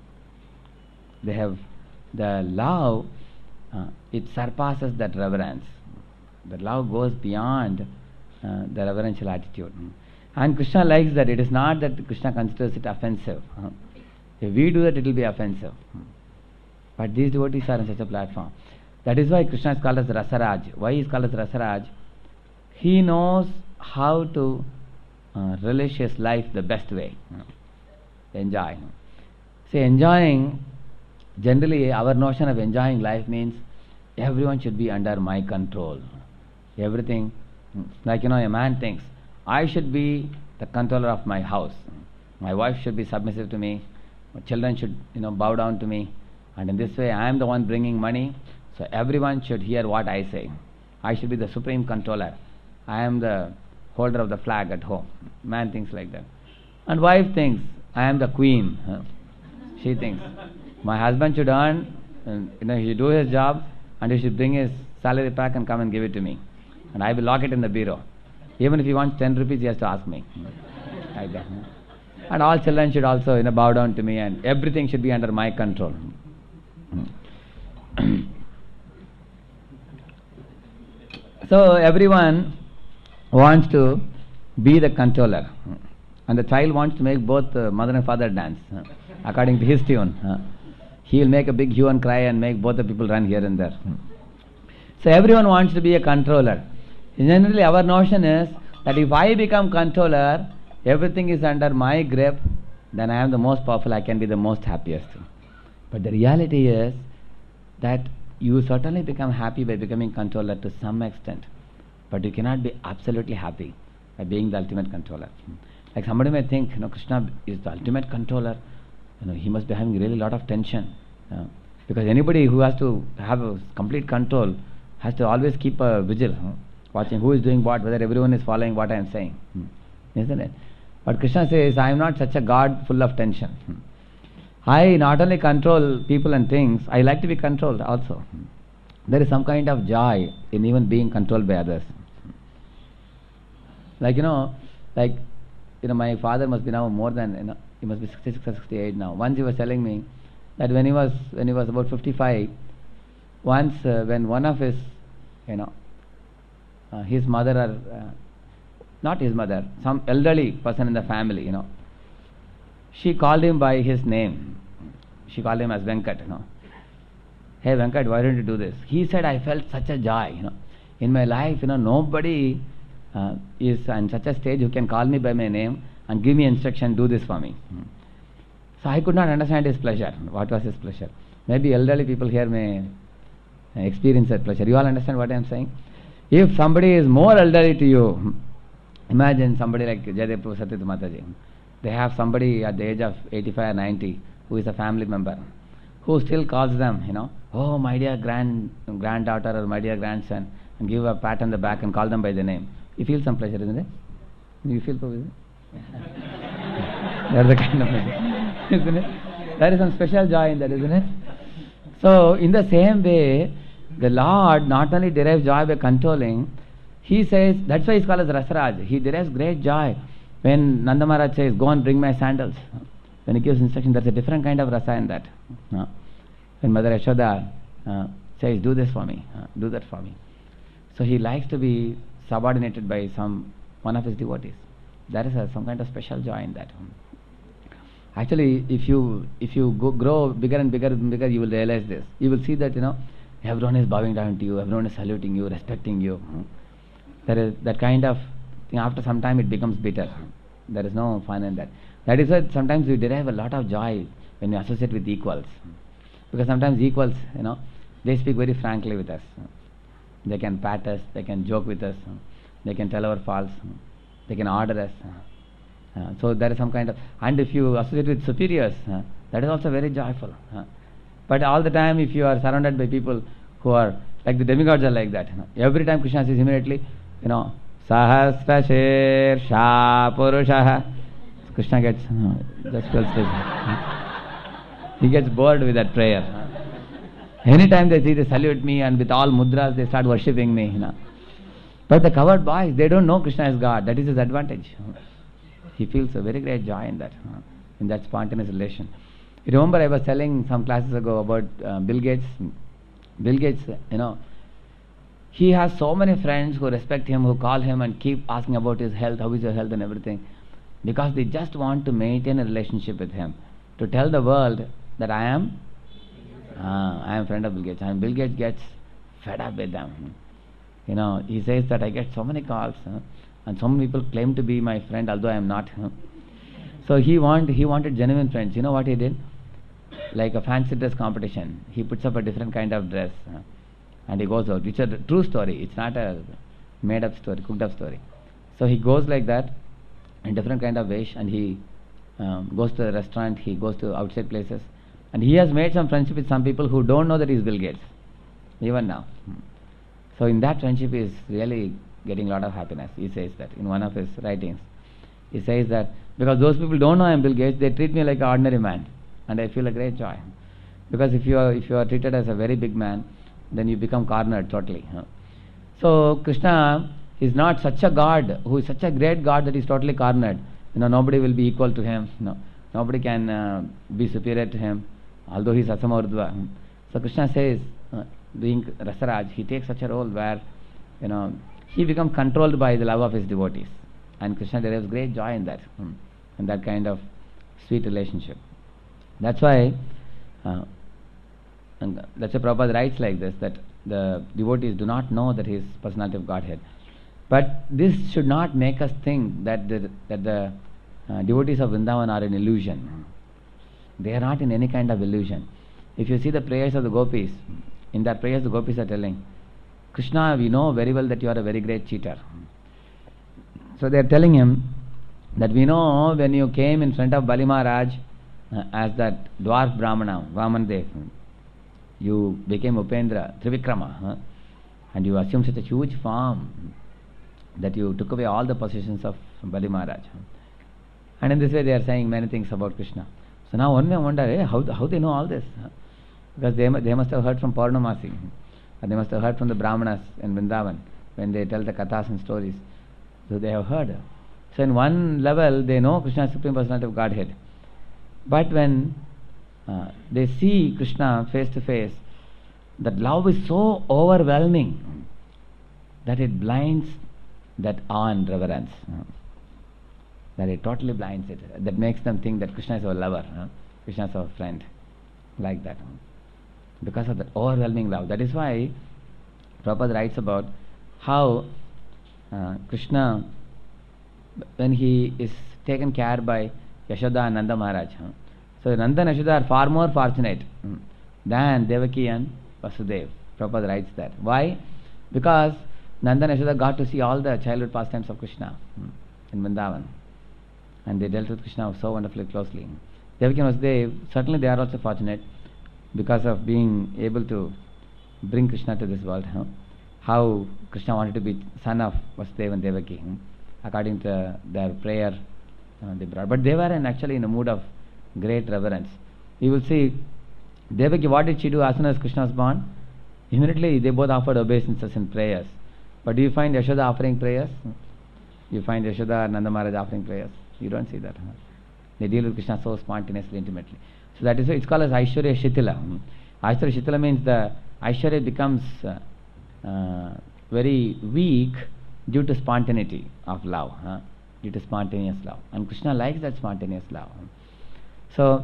Speaker 1: They have the love, uh, it surpasses that reverence. The love goes beyond uh, the reverential attitude. And Krishna likes that. It is not that Krishna considers it offensive. If we do that, it will be offensive. But these devotees are on such a platform. That is why Krishna is called as Rasaraj. Why he is called as Rasaraj? He knows how to uh, relish his life the best way. Enjoy. See, enjoying, generally our notion of enjoying life means everyone should be under my control. Everything, like you know, a man thinks, I should be the controller of my house. My wife should be submissive to me. My children should, you know, bow down to me. And in this way, I am the one bringing money. So everyone should hear what I say. I should be the supreme controller. I am the holder of the flag at home. Man thinks like that. And wife thinks, I am the queen. She thinks, my husband should earn, and, you know, he should do his job, and he should bring his salary pack and come and give it to me. And I will lock it in the bureau. Even if he wants ten rupees, he has to ask me. Like that. And all children should also, you know, bow down to me, and everything should be under my control. So everyone wants to be the controller, and the child wants to make both uh, mother and father dance uh, according to his tune. Uh, he will make a big hue and cry and make both the people run here and there. So everyone wants to be a controller. Generally our notion is that if I become controller, everything is under my grip, then I am the most powerful, I can be the most happiest. But the reality is that you certainly become happy by becoming controller to some extent, but you cannot be absolutely happy by being the ultimate controller. Like somebody may think, you know, Krishna is the ultimate controller, you know, he must be having really a lot of tension. You know, because anybody who has to have a complete control has to always keep a vigil, you know, watching who is doing what, whether everyone is following what I am saying. Hmm. Isn't it? But Krishna says, I am not such a God full of tension. Hmm. I not only control people and things, I like to be controlled also. Hmm. There is some kind of joy in even being controlled by others. Hmm. Like, you know, like, you know, my father must be now more than, you know, he must be sixty-six or sixty-eight now. Once he was telling me that when he was, when he was about fifty-five, once uh, when one of his, you know, uh, his mother or, uh, not his mother, some elderly person in the family, you know, she called him by his name. She called him as Venkat, you know. Hey Venkat, why don't you do this? He said, I felt such a joy, you know. In my life, you know, nobody uh, is on such a stage who can call me by my name and give me instruction, do this for me. Hmm. So I could not understand his pleasure. What was his pleasure? Maybe elderly people here may experience that pleasure. You all understand what I am saying? If somebody is more elderly to you, imagine somebody like Jayadev Prabhu Satyajit Mataji. They have somebody at the age of eighty-five or ninety who is a family member, who still calls them, you know, oh my dear grand granddaughter or my dear grandson, and give a pat on the back and call them by the name. You feel some pleasure, isn't it? You feel pleasure? That's the kind of pleasure, isn't it? There is some special joy in that, isn't it? So in the same way, the Lord not only derives joy by controlling, he says, that's why he's called as Rasaraj. He derives great joy when Nanda Maharaj says, go and bring my sandals. When he gives instruction, there's a different kind of rasa in that. Uh, when Mother Yashoda uh, says, do this for me, uh, do that for me. So he likes to be subordinated by some one of his devotees. There is a, some kind of special joy in that. Actually, if you if you go, grow bigger and bigger and bigger, you will realize this. You will see that, you know, everyone is bowing down to you, everyone is saluting you, respecting you. There is that kind of thing. After some time, it becomes bitter. There is no fun in that. That is why sometimes we derive a lot of joy when we associate with equals. Because sometimes equals, you know, they speak very frankly with us. They can pat us, they can joke with us, they can tell our faults, they can order us. Uh, so there is some kind of, and if you associate with superiors, uh, that is also very joyful. Uh, but all the time, if you are surrounded by people who are like the demigods are like that, you know, every time Krishna says immediately, you know, Sahasra Shersha Purushaha, Krishna gets, uh, just feels like, uh, he gets bored with that prayer. Uh, anytime they see, they salute me, and with all mudras they start worshipping me. You know. But the covered boys, they don't know Krishna is God. That is his advantage. He feels a very great joy in that, uh, in that spontaneous relation. You remember I was telling some classes ago about uh, Bill Gates. Bill Gates, you know, he has so many friends who respect him, who call him and keep asking about his health, how is your health and everything, because they just want to maintain a relationship with him, to tell the world that I am, uh, I am a friend of Bill Gates. And Bill Gates gets fed up with them. You know, he says that I get so many calls, uh, and so many people claim to be my friend, although I am not. Uh. So he want he wanted genuine friends. You know what he did? Like a fancy dress competition. He puts up a different kind of dress, uh, and he goes out. It's a true story. It's not a made-up story, cooked-up story. So he goes like that, in different kind of ways, and he um, goes to a restaurant. He goes to outside places, and he has made some friendship with some people who don't know that he is Bill Gates, even now. So in that friendship, he is really getting a lot of happiness. He says that in one of his writings. He says that because those people don't know I am Bill Gates, they treat me like an ordinary man, and I feel a great joy. Because if you are if you are treated as a very big man, then you become cornered totally. Huh? So Krishna is not such a God who is such a great God that he is totally cornered. You know, nobody will be equal to him. No, nobody can uh, be superior to him, although he is Asamardva. So Krishna says, uh, being Rasaraj, he takes such a role where, you know, he becomes controlled by the love of his devotees, and Krishna derives great joy in that, hmm, in that kind of sweet relationship. That's why, uh, and that's why Prabhupada writes like this, that the devotees do not know that he is personality of Godhead. But this should not make us think that the, that the uh, devotees of Vrindavan are an illusion. They are not in any kind of illusion. If you see the prayers of the gopis, in that prayers the gopis are telling, Krishna, we know very well that you are a very great cheater. So they are telling him that we know when you came in front of Bali Maharaj uh, as that dwarf Brahmana, Vamandev, you became Upendra, Trivikrama, huh? And you assumed such a huge form that you took away all the possessions of Bali Maharaj. And in this way they are saying many things about Krishna. So now one may wonder, eh, how, how they know all this? Because they, they must have heard from Purnamasi, or they must have heard from the Brahmanas in Vrindavan when they tell the kathas and stories. So they have heard. So in one level they know Krishna is Supreme Personality of Godhead. But when uh, they see Krishna face to face, that love is so overwhelming that it blinds that awe and reverence. Uh, that it totally blinds it. That makes them think that Krishna is our lover, uh, Krishna is our friend, like that. Because of that overwhelming love. That is why Prabhupada writes about how uh, Krishna, when he is taken care by Yashoda and Nanda Maharaj. Huh? So Nanda and Yashoda are far more fortunate hmm, than Devaki and Vasudev. Prabhupada writes that. Why? Because Nanda and Yashoda got to see all the childhood pastimes of Krishna hmm, in Vrindavan. And they dealt with Krishna so wonderfully closely. Devaki and Vasudev, certainly they are also fortunate because of being able to bring Krishna to this world. Huh? How Krishna wanted to be son of Vasudeva and Devaki. Hmm? According to their prayer, uh, they brought. But they were in actually in a mood of great reverence. You will see, Devaki, what did she do as soon as Krishna was born? Immediately they both offered obeisances and prayers. But do you find Yashoda offering prayers? You find Yashoda and Nanda Maharaj offering prayers? You don't see that. Huh? They deal with Krishna so spontaneously, intimately. So that is why it's called as Aishwarya Shitila. Aishwarya Shitila means the Aishwarya becomes uh, uh, very weak due to spontaneity of love, huh? Due to spontaneous love. And Krishna likes that spontaneous love. Huh? So,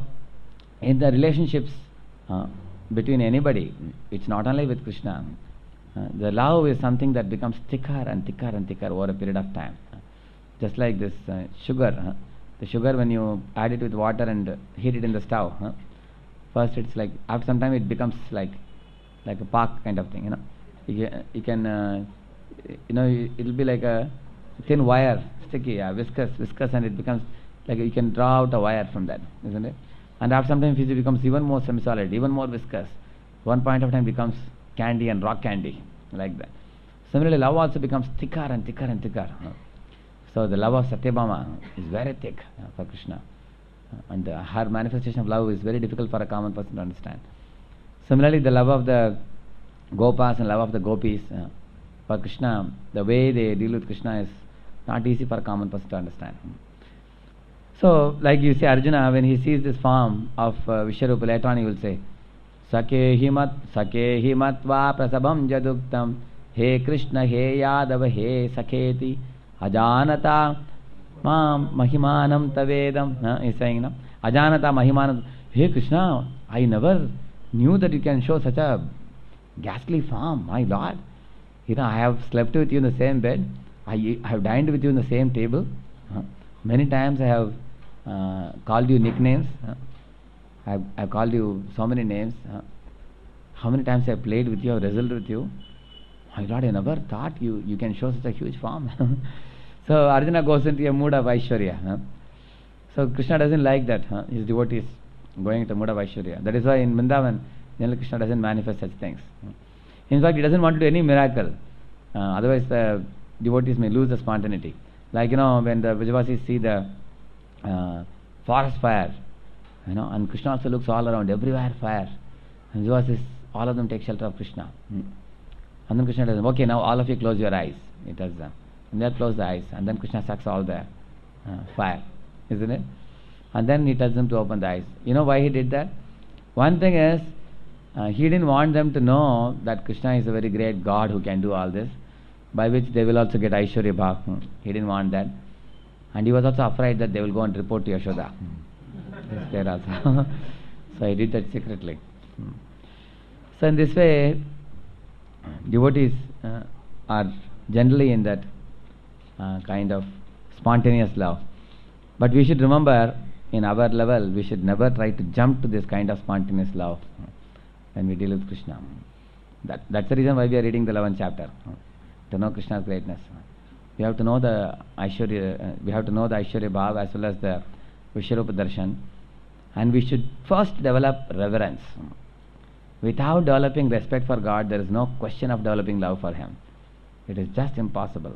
Speaker 1: in the relationships uh, between anybody, it's not only with Krishna, uh, the love is something that becomes thicker and thicker and thicker over a period of time. Uh, just like this uh, sugar. Huh? The sugar, when you add it with water and heat it in the stove, huh? First it's like, after some time it becomes like like a park kind of thing, you know. You, you can, uh, you know, it will be like a thin wire, sticky, uh, viscous, viscous, and it becomes like you can draw out a wire from that, isn't it? And after some time it becomes even more semi-solid, even more viscous. One point of time becomes candy and rock candy, like that. Similarly, love also becomes thicker and thicker and thicker. Huh? So the love of Satyabhama is very thick uh, for Krishna. Uh, and uh, her manifestation of love is very difficult for a common person to understand. Similarly, the love of the Gopas and love of the Gopis, uh, for Krishna, the way they deal with Krishna is not easy for a common person to understand. So, like you say, Arjuna, when he sees this form of uh, Vishwarupa, later on he will say, Sake himat, sake himatva prasabham jaduktam, he Krishna, he Yadava, he Saketi, ajanata mam mahimanam tavedam. Uh, he's saying, no? Ajanata mahimanam. Hey Krishna, I never knew that you can show such a ghastly form, my Lord. You know, I have slept with you in the same bed. I, I have dined with you in the same table. Uh, many times I have uh, called you nicknames. Uh, I have I have called you so many names. Uh, how many times I have played with you, I have wrestled with you. My Lord, I never thought you, you can show such a huge form. So Arjuna goes into a mood of Aishwarya. Huh? So Krishna doesn't like that. Huh? His devotees going into a mood of Aishwarya. That is why in Vrindavan, generally Krishna doesn't manifest such things. In fact, he doesn't want to do any miracle. Uh, otherwise, the devotees may lose the spontaneity. Like, you know, when the Vijavasis see the uh, forest fire, you know, and Krishna also looks all around, everywhere fire. And Vijavasis, all of them take shelter of Krishna. Hmm. And then Krishna does, okay, now all of you close your eyes. It does that. And they close the eyes. And then Krishna sucks all the uh, fire. isn't it? And then he tells them to open the eyes. You know why he did that? One thing is, uh, he didn't want them to know that Krishna is a very great God who can do all this, by which they will also get Aishwarya Bhav. Hmm. He didn't want that. And he was also afraid that they will go and report to Yashoda. He's there also. So he did that secretly. Hmm. So in this way, devotees uh, are generally in that uh, kind of spontaneous love. But we should remember, in our level, we should never try to jump to this kind of spontaneous love when we deal with Krishna. That, that's the reason why we are reading the eleventh chapter, to know Krishna's greatness. We have to know the Aishwarya, uh, we have to know the Aishwarya Bhav as well as the Vishwarupa Darshan, and we should first develop reverence. Without developing respect for God, there is no question of developing love for Him. It is just impossible.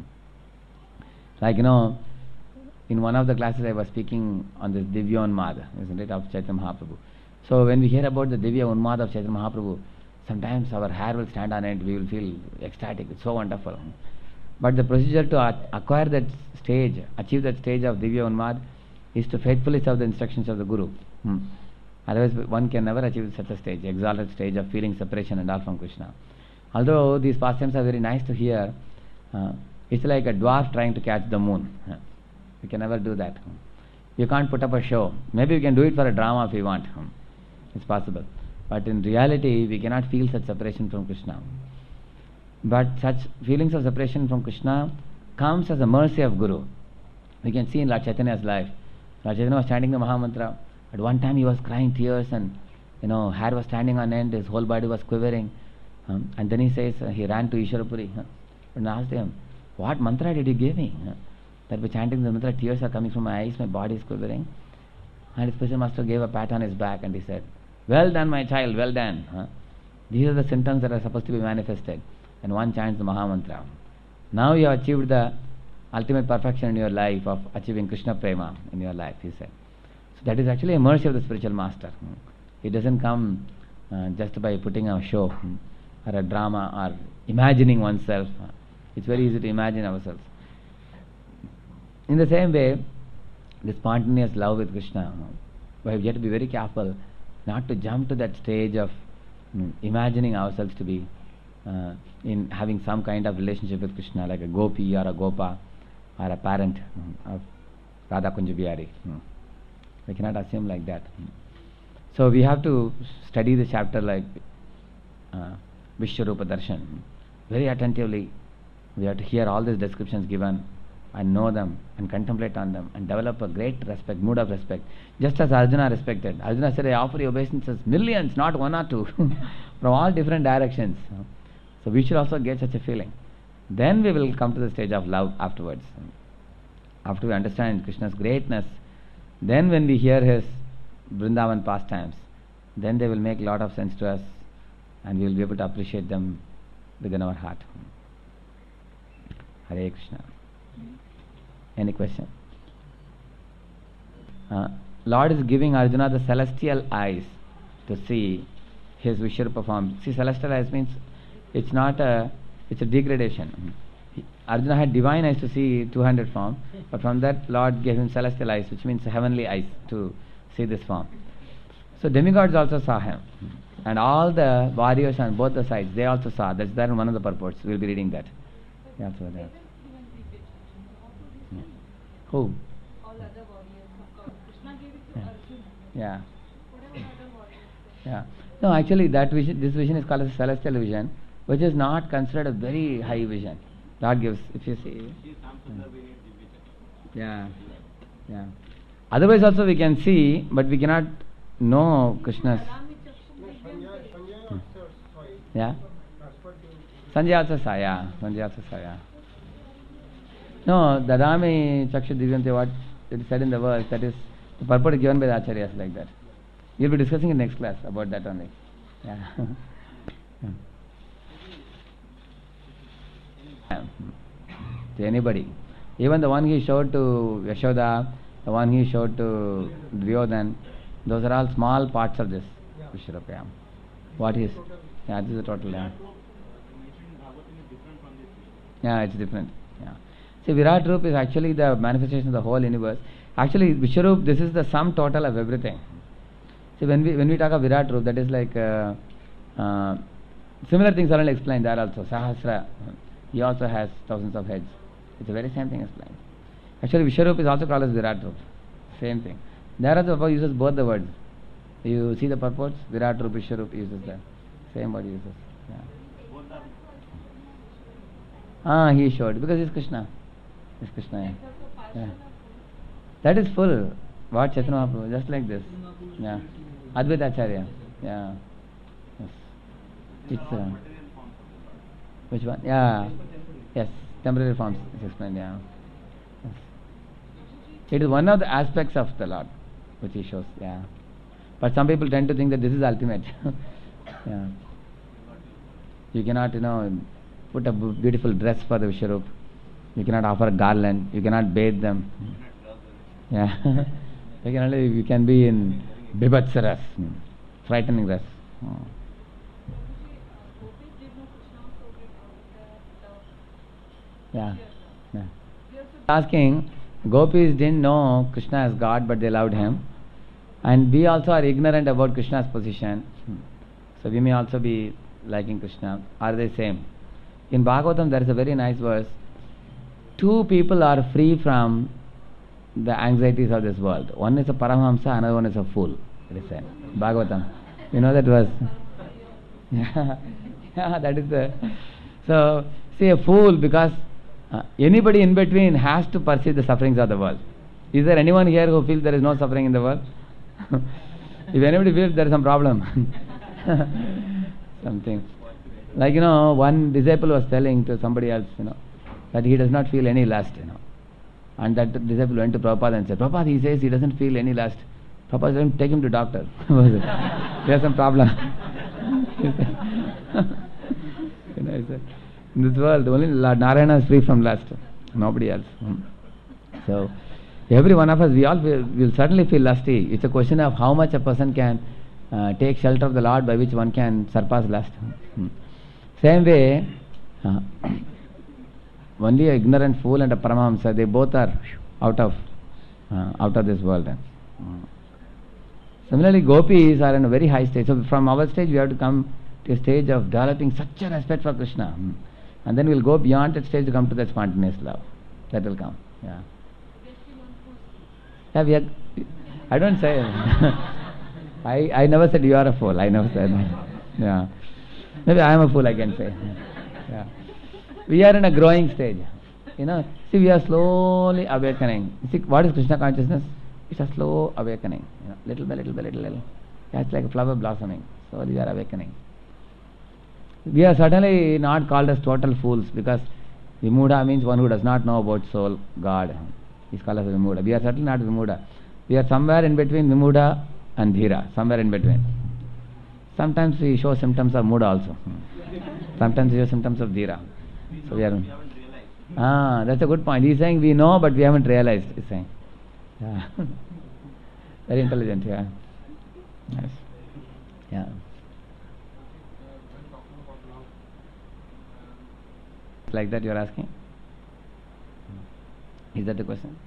Speaker 1: Like, you know, in one of the classes I was speaking on this Divya Unmad, isn't it, of Chaitanya Mahaprabhu. So when we hear about the Divya Unmad of Chaitanya Mahaprabhu, sometimes our hair will stand on it, we will feel ecstatic, it's so wonderful. But the procedure to acquire that stage, achieve that stage of Divya Unmad, is to faithfully serve the instructions of the Guru. Hmm. Otherwise one can never achieve such a stage, exalted stage of feeling separation and all from Krishna. Although these pastimes are very nice to hear, uh, it's like a dwarf trying to catch the moon. Uh, we can never do that. You can't put up a show. Maybe we can do it for a drama if we want. It's possible. But in reality, we cannot feel such separation from Krishna. But such feelings of separation from Krishna comes as a mercy of Guru. We can see in Lord Chaitanya's life. Lord Chaitanya was chanting the Mahamantra. At one time he was crying tears and, you know, hair was standing on end, his whole body was quivering. Um, and then he says, uh, he ran to Ishwarapuri huh, and asked him, what mantra did you give me? Huh? That by chanting the mantra, tears are coming from my eyes, my body is quivering. And his spiritual master gave a pat on his back and he said, well done my child, well done. Huh? These are the symptoms that are supposed to be manifested. And one chants the Mahamantra. Now you have achieved the ultimate perfection in your life of achieving Krishna Prema in your life, he said. So that is actually a mercy of the spiritual master. It doesn't come uh, just by putting a show or a drama or imagining oneself. It's very easy to imagine ourselves. In the same way, the spontaneous love with Krishna, we have yet to be very careful not to jump to that stage of um, imagining ourselves to be uh, in having some kind of relationship with Krishna, like a gopi or a gopa or a parent um, of Radha Kunja Bihari. Um. We cannot assume like that. So we have to study the chapter like uh, Vishwarupa Darshan very attentively. We have to hear all these descriptions given and know them and contemplate on them and develop a great respect, mood of respect. Just as Arjuna respected. Arjuna said, I offer you obeisances, millions, not one or two, from all different directions. So we should also get such a feeling. Then we will come to the stage of love afterwards. After we understand Krishna's greatness, then when we hear his Vrindavan pastimes, then they will make a lot of sense to us and we will be able to appreciate them within our heart. Hare Krishna. Any question? Uh, Lord is giving Arjuna the celestial eyes to see his Vishwarupa form. See, celestial eyes means it's not a, it's a degradation. Arjuna had divine eyes to see two hundred form, but from that Lord gave him celestial eyes, which means heavenly eyes to see this form. So demigods also saw him, and all the warriors on both the sides, they also saw. That's there in one of the purports. We'll be reading that. Yeah, also there. Yeah. Who?
Speaker 3: All other warriors, of course. Krishna gave it to
Speaker 1: Yeah.
Speaker 3: Arjuna.
Speaker 1: Yeah.
Speaker 3: Whatever other warriors said.
Speaker 1: Yeah. No, actually, that vision, this vision is called a celestial vision, which is not considered a very high vision. Lord gives, if you see. Yeah. Yeah. Otherwise also we can see, but we cannot know Krishna's. Hmm. Yeah. Sanjay also saw, yeah. Sanjay also saw, yeah. No, the Rami Chakshu Divyante, what it is said in the verse, that is, the purport is given by the Acharyas like that. You'll be discussing in next class about that only. Yeah. Yeah. To anybody. Even the one he showed to Yashoda, the one he showed to Duryodhan, those are all small parts of this Vishwarupa. Yeah. What is? Yeah, this is the total. Yeah. Yeah, it's different. Yeah. See, Virat Rupa is actually the manifestation of the whole universe. Actually, Vishwarup, this is the sum total of everything. See, when we when we talk of Virat Rup, that is like uh, uh, similar things are only explained there also. Sahasra, he also has thousands of heads. It's the very same thing explained. Actually, Vishwarup is also called as Virat Rup. Same thing. There also Prabhupada uses both the words. You see the purports? Virat Rup, Vishwarup uses that. Same word he uses. Yeah. Ah, he showed. Because he's Krishna. He's Krishna. Yeah. Yeah. That is full. What Chaitanya Mahaprabhu? Just like this. Yeah. Advaita Acharya. Yeah. Yes. It's uh, which one? Yeah. Yes. Temporary forms is explained. Yeah. Yes. It is one of the aspects of the Lord which he shows. Yeah. But some people tend to think that this is ultimate. Yeah. You cannot, you know, put a beautiful dress for the Vishwarup. You cannot offer a garland. You cannot bathe them. Yeah. You can only, you can be in Bibhatsaras, frightening dress. Oh. Yeah. Yeah. Asking, Gopis didn't know Krishna as God, but they loved him. And we also are ignorant about Krishna's position. So we may also be liking Krishna. Are they same? In Bhagavatam there is a very nice verse. Two people are free from the anxieties of this world. One is a Paramahamsa, another one is a fool. It is said. Bhagavatam. You know that verse? Yeah, yeah, that is the... So, see, a fool, because uh, anybody in between has to perceive the sufferings of the world. Is there anyone here who feels there is no suffering in the world? If anybody feels there is some problem. Something. Like, you know, one disciple was telling to somebody else, you know, that he does not feel any lust, you know. And that disciple went to Prabhupada and said, Prabhupada, he says he doesn't feel any lust. Prabhupada said, take him to doctor. He has some problem. You know, he said, in this world, only Lord Narayana is free from lust. Nobody else. So, every one of us, we all will, will certainly feel lusty. It's a question of how much a person can uh, take shelter of the Lord by which one can surpass lust. Hmm. Same way, uh, only an ignorant fool and a Paramahamsa, they both are out of uh, out of this world. Uh. Similarly, gopis are in a very high stage. So from our stage, we have to come to a stage of developing such a respect for Krishna. Hmm. And then we'll go beyond that stage to come to that spontaneous love. That will come. Yeah. Yeah, we are, I don't say. I I never said you are a fool. I never said that. Yeah. Maybe I am a fool, I can say. Yeah. We are in a growing stage. You know, see, we are slowly awakening. See, what is Krishna consciousness? It's a slow awakening. You know, little by little by little, little. Yeah, it's like a flower blossoming. Slowly we are awakening. We are certainly not called as total fools, because Vimuda means one who does not know about soul, God. He's called as Vimuda. We are certainly not Vimuda. We are somewhere in between Vimuda and Dhira. Somewhere in between. Sometimes we show symptoms of Muda also. Sometimes we show symptoms of Dhira. So we are. Ah, that's a good point. He's saying we know, but we haven't realized. He's saying. Yeah. Very intelligent. Yeah. Yes. Yeah. Like that you are asking? Is that the question?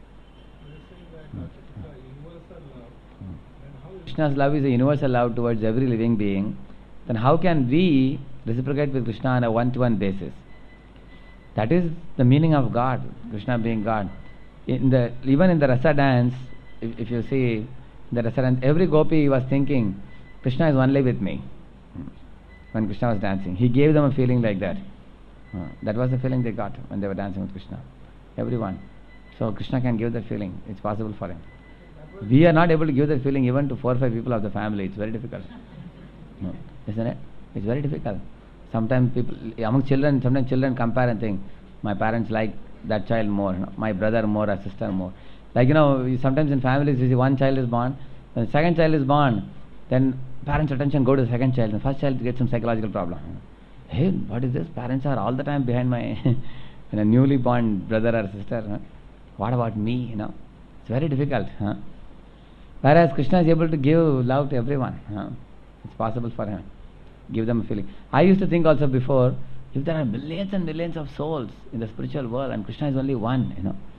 Speaker 1: Krishna's love is a universal love towards every living being. Then how can we reciprocate with Krishna on a one-to-one basis? That is the meaning of God, Krishna being God. In the even in the Rasa dance, if, if you see the Rasa dance, every gopi was thinking, Krishna is only with me. When Krishna was dancing, he gave them a feeling like that. Uh, that was the feeling they got when they were dancing with Krishna. Everyone. So Krishna can give that feeling. It's possible for him. We are not able to give that feeling even to four or five people of the family. It's very difficult. No. Isn't it? It's very difficult. Sometimes people, among children, sometimes children compare and think, my parents like that child more, you know, my brother more, or sister more. Like, you know, sometimes in families, you see one child is born, when the second child is born, then parents' attention go to the second child, and the first child gets some psychological problem. Hey, what is this? Parents are all the time behind my you know, newly born brother or sister. Huh? What about me? You know, it's very difficult. Huh? Whereas Krishna is able to give love to everyone. Huh? It's possible for him. Give them a feeling. I used to think also before, if there are millions and millions of souls in the spiritual world and Krishna is only one, you know,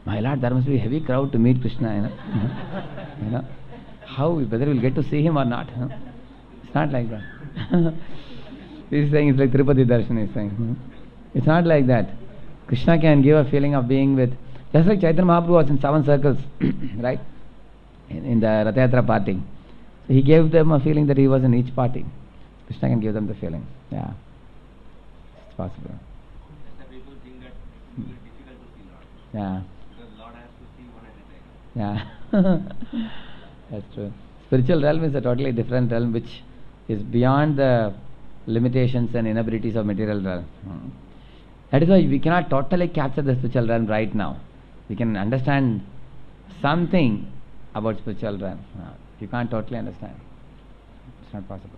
Speaker 1: my Lord, there must be a heavy crowd to meet Krishna, you know. You know, how, whether we'll get to see him or not. You know? It's not like that. He's saying it's like Tirupati Darshan, he's saying. Hmm? It's not like that. Krishna can give a feeling of being with, just like Chaitanya Mahaprabhu was in seven circles, right? In, in the Rath Yatra party. So he gave them a feeling that he was in each party. Krishna can give them the feeling. Yeah. It's possible.
Speaker 2: Some people think that it will be difficult to see Lord.
Speaker 1: Yeah.
Speaker 2: Because Lord has to see one at a time.
Speaker 1: Yeah. That's true. Spiritual realm is a totally different realm which is beyond the limitations and inabilities of material realm. Hmm. That is why we cannot totally capture the spiritual realm right now. We can understand something about spiritual realm. Uh, you can't totally understand. It's not possible.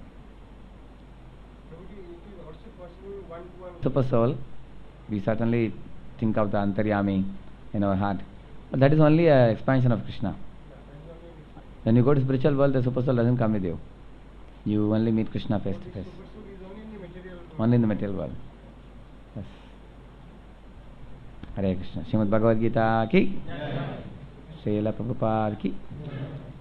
Speaker 4: It is also possible one to one.
Speaker 1: Super soul, we certainly think of the Antaryami in our heart. But that is only an expansion of Krishna. When you go to spiritual world, the super soul doesn't come with you. You only meet Krishna face to face.
Speaker 4: Super soul is only in the material world.
Speaker 1: Only in the material world. Yes. Hare Krishna. Srimad Bhagavad Gita ki. Srila Prabhupada ki.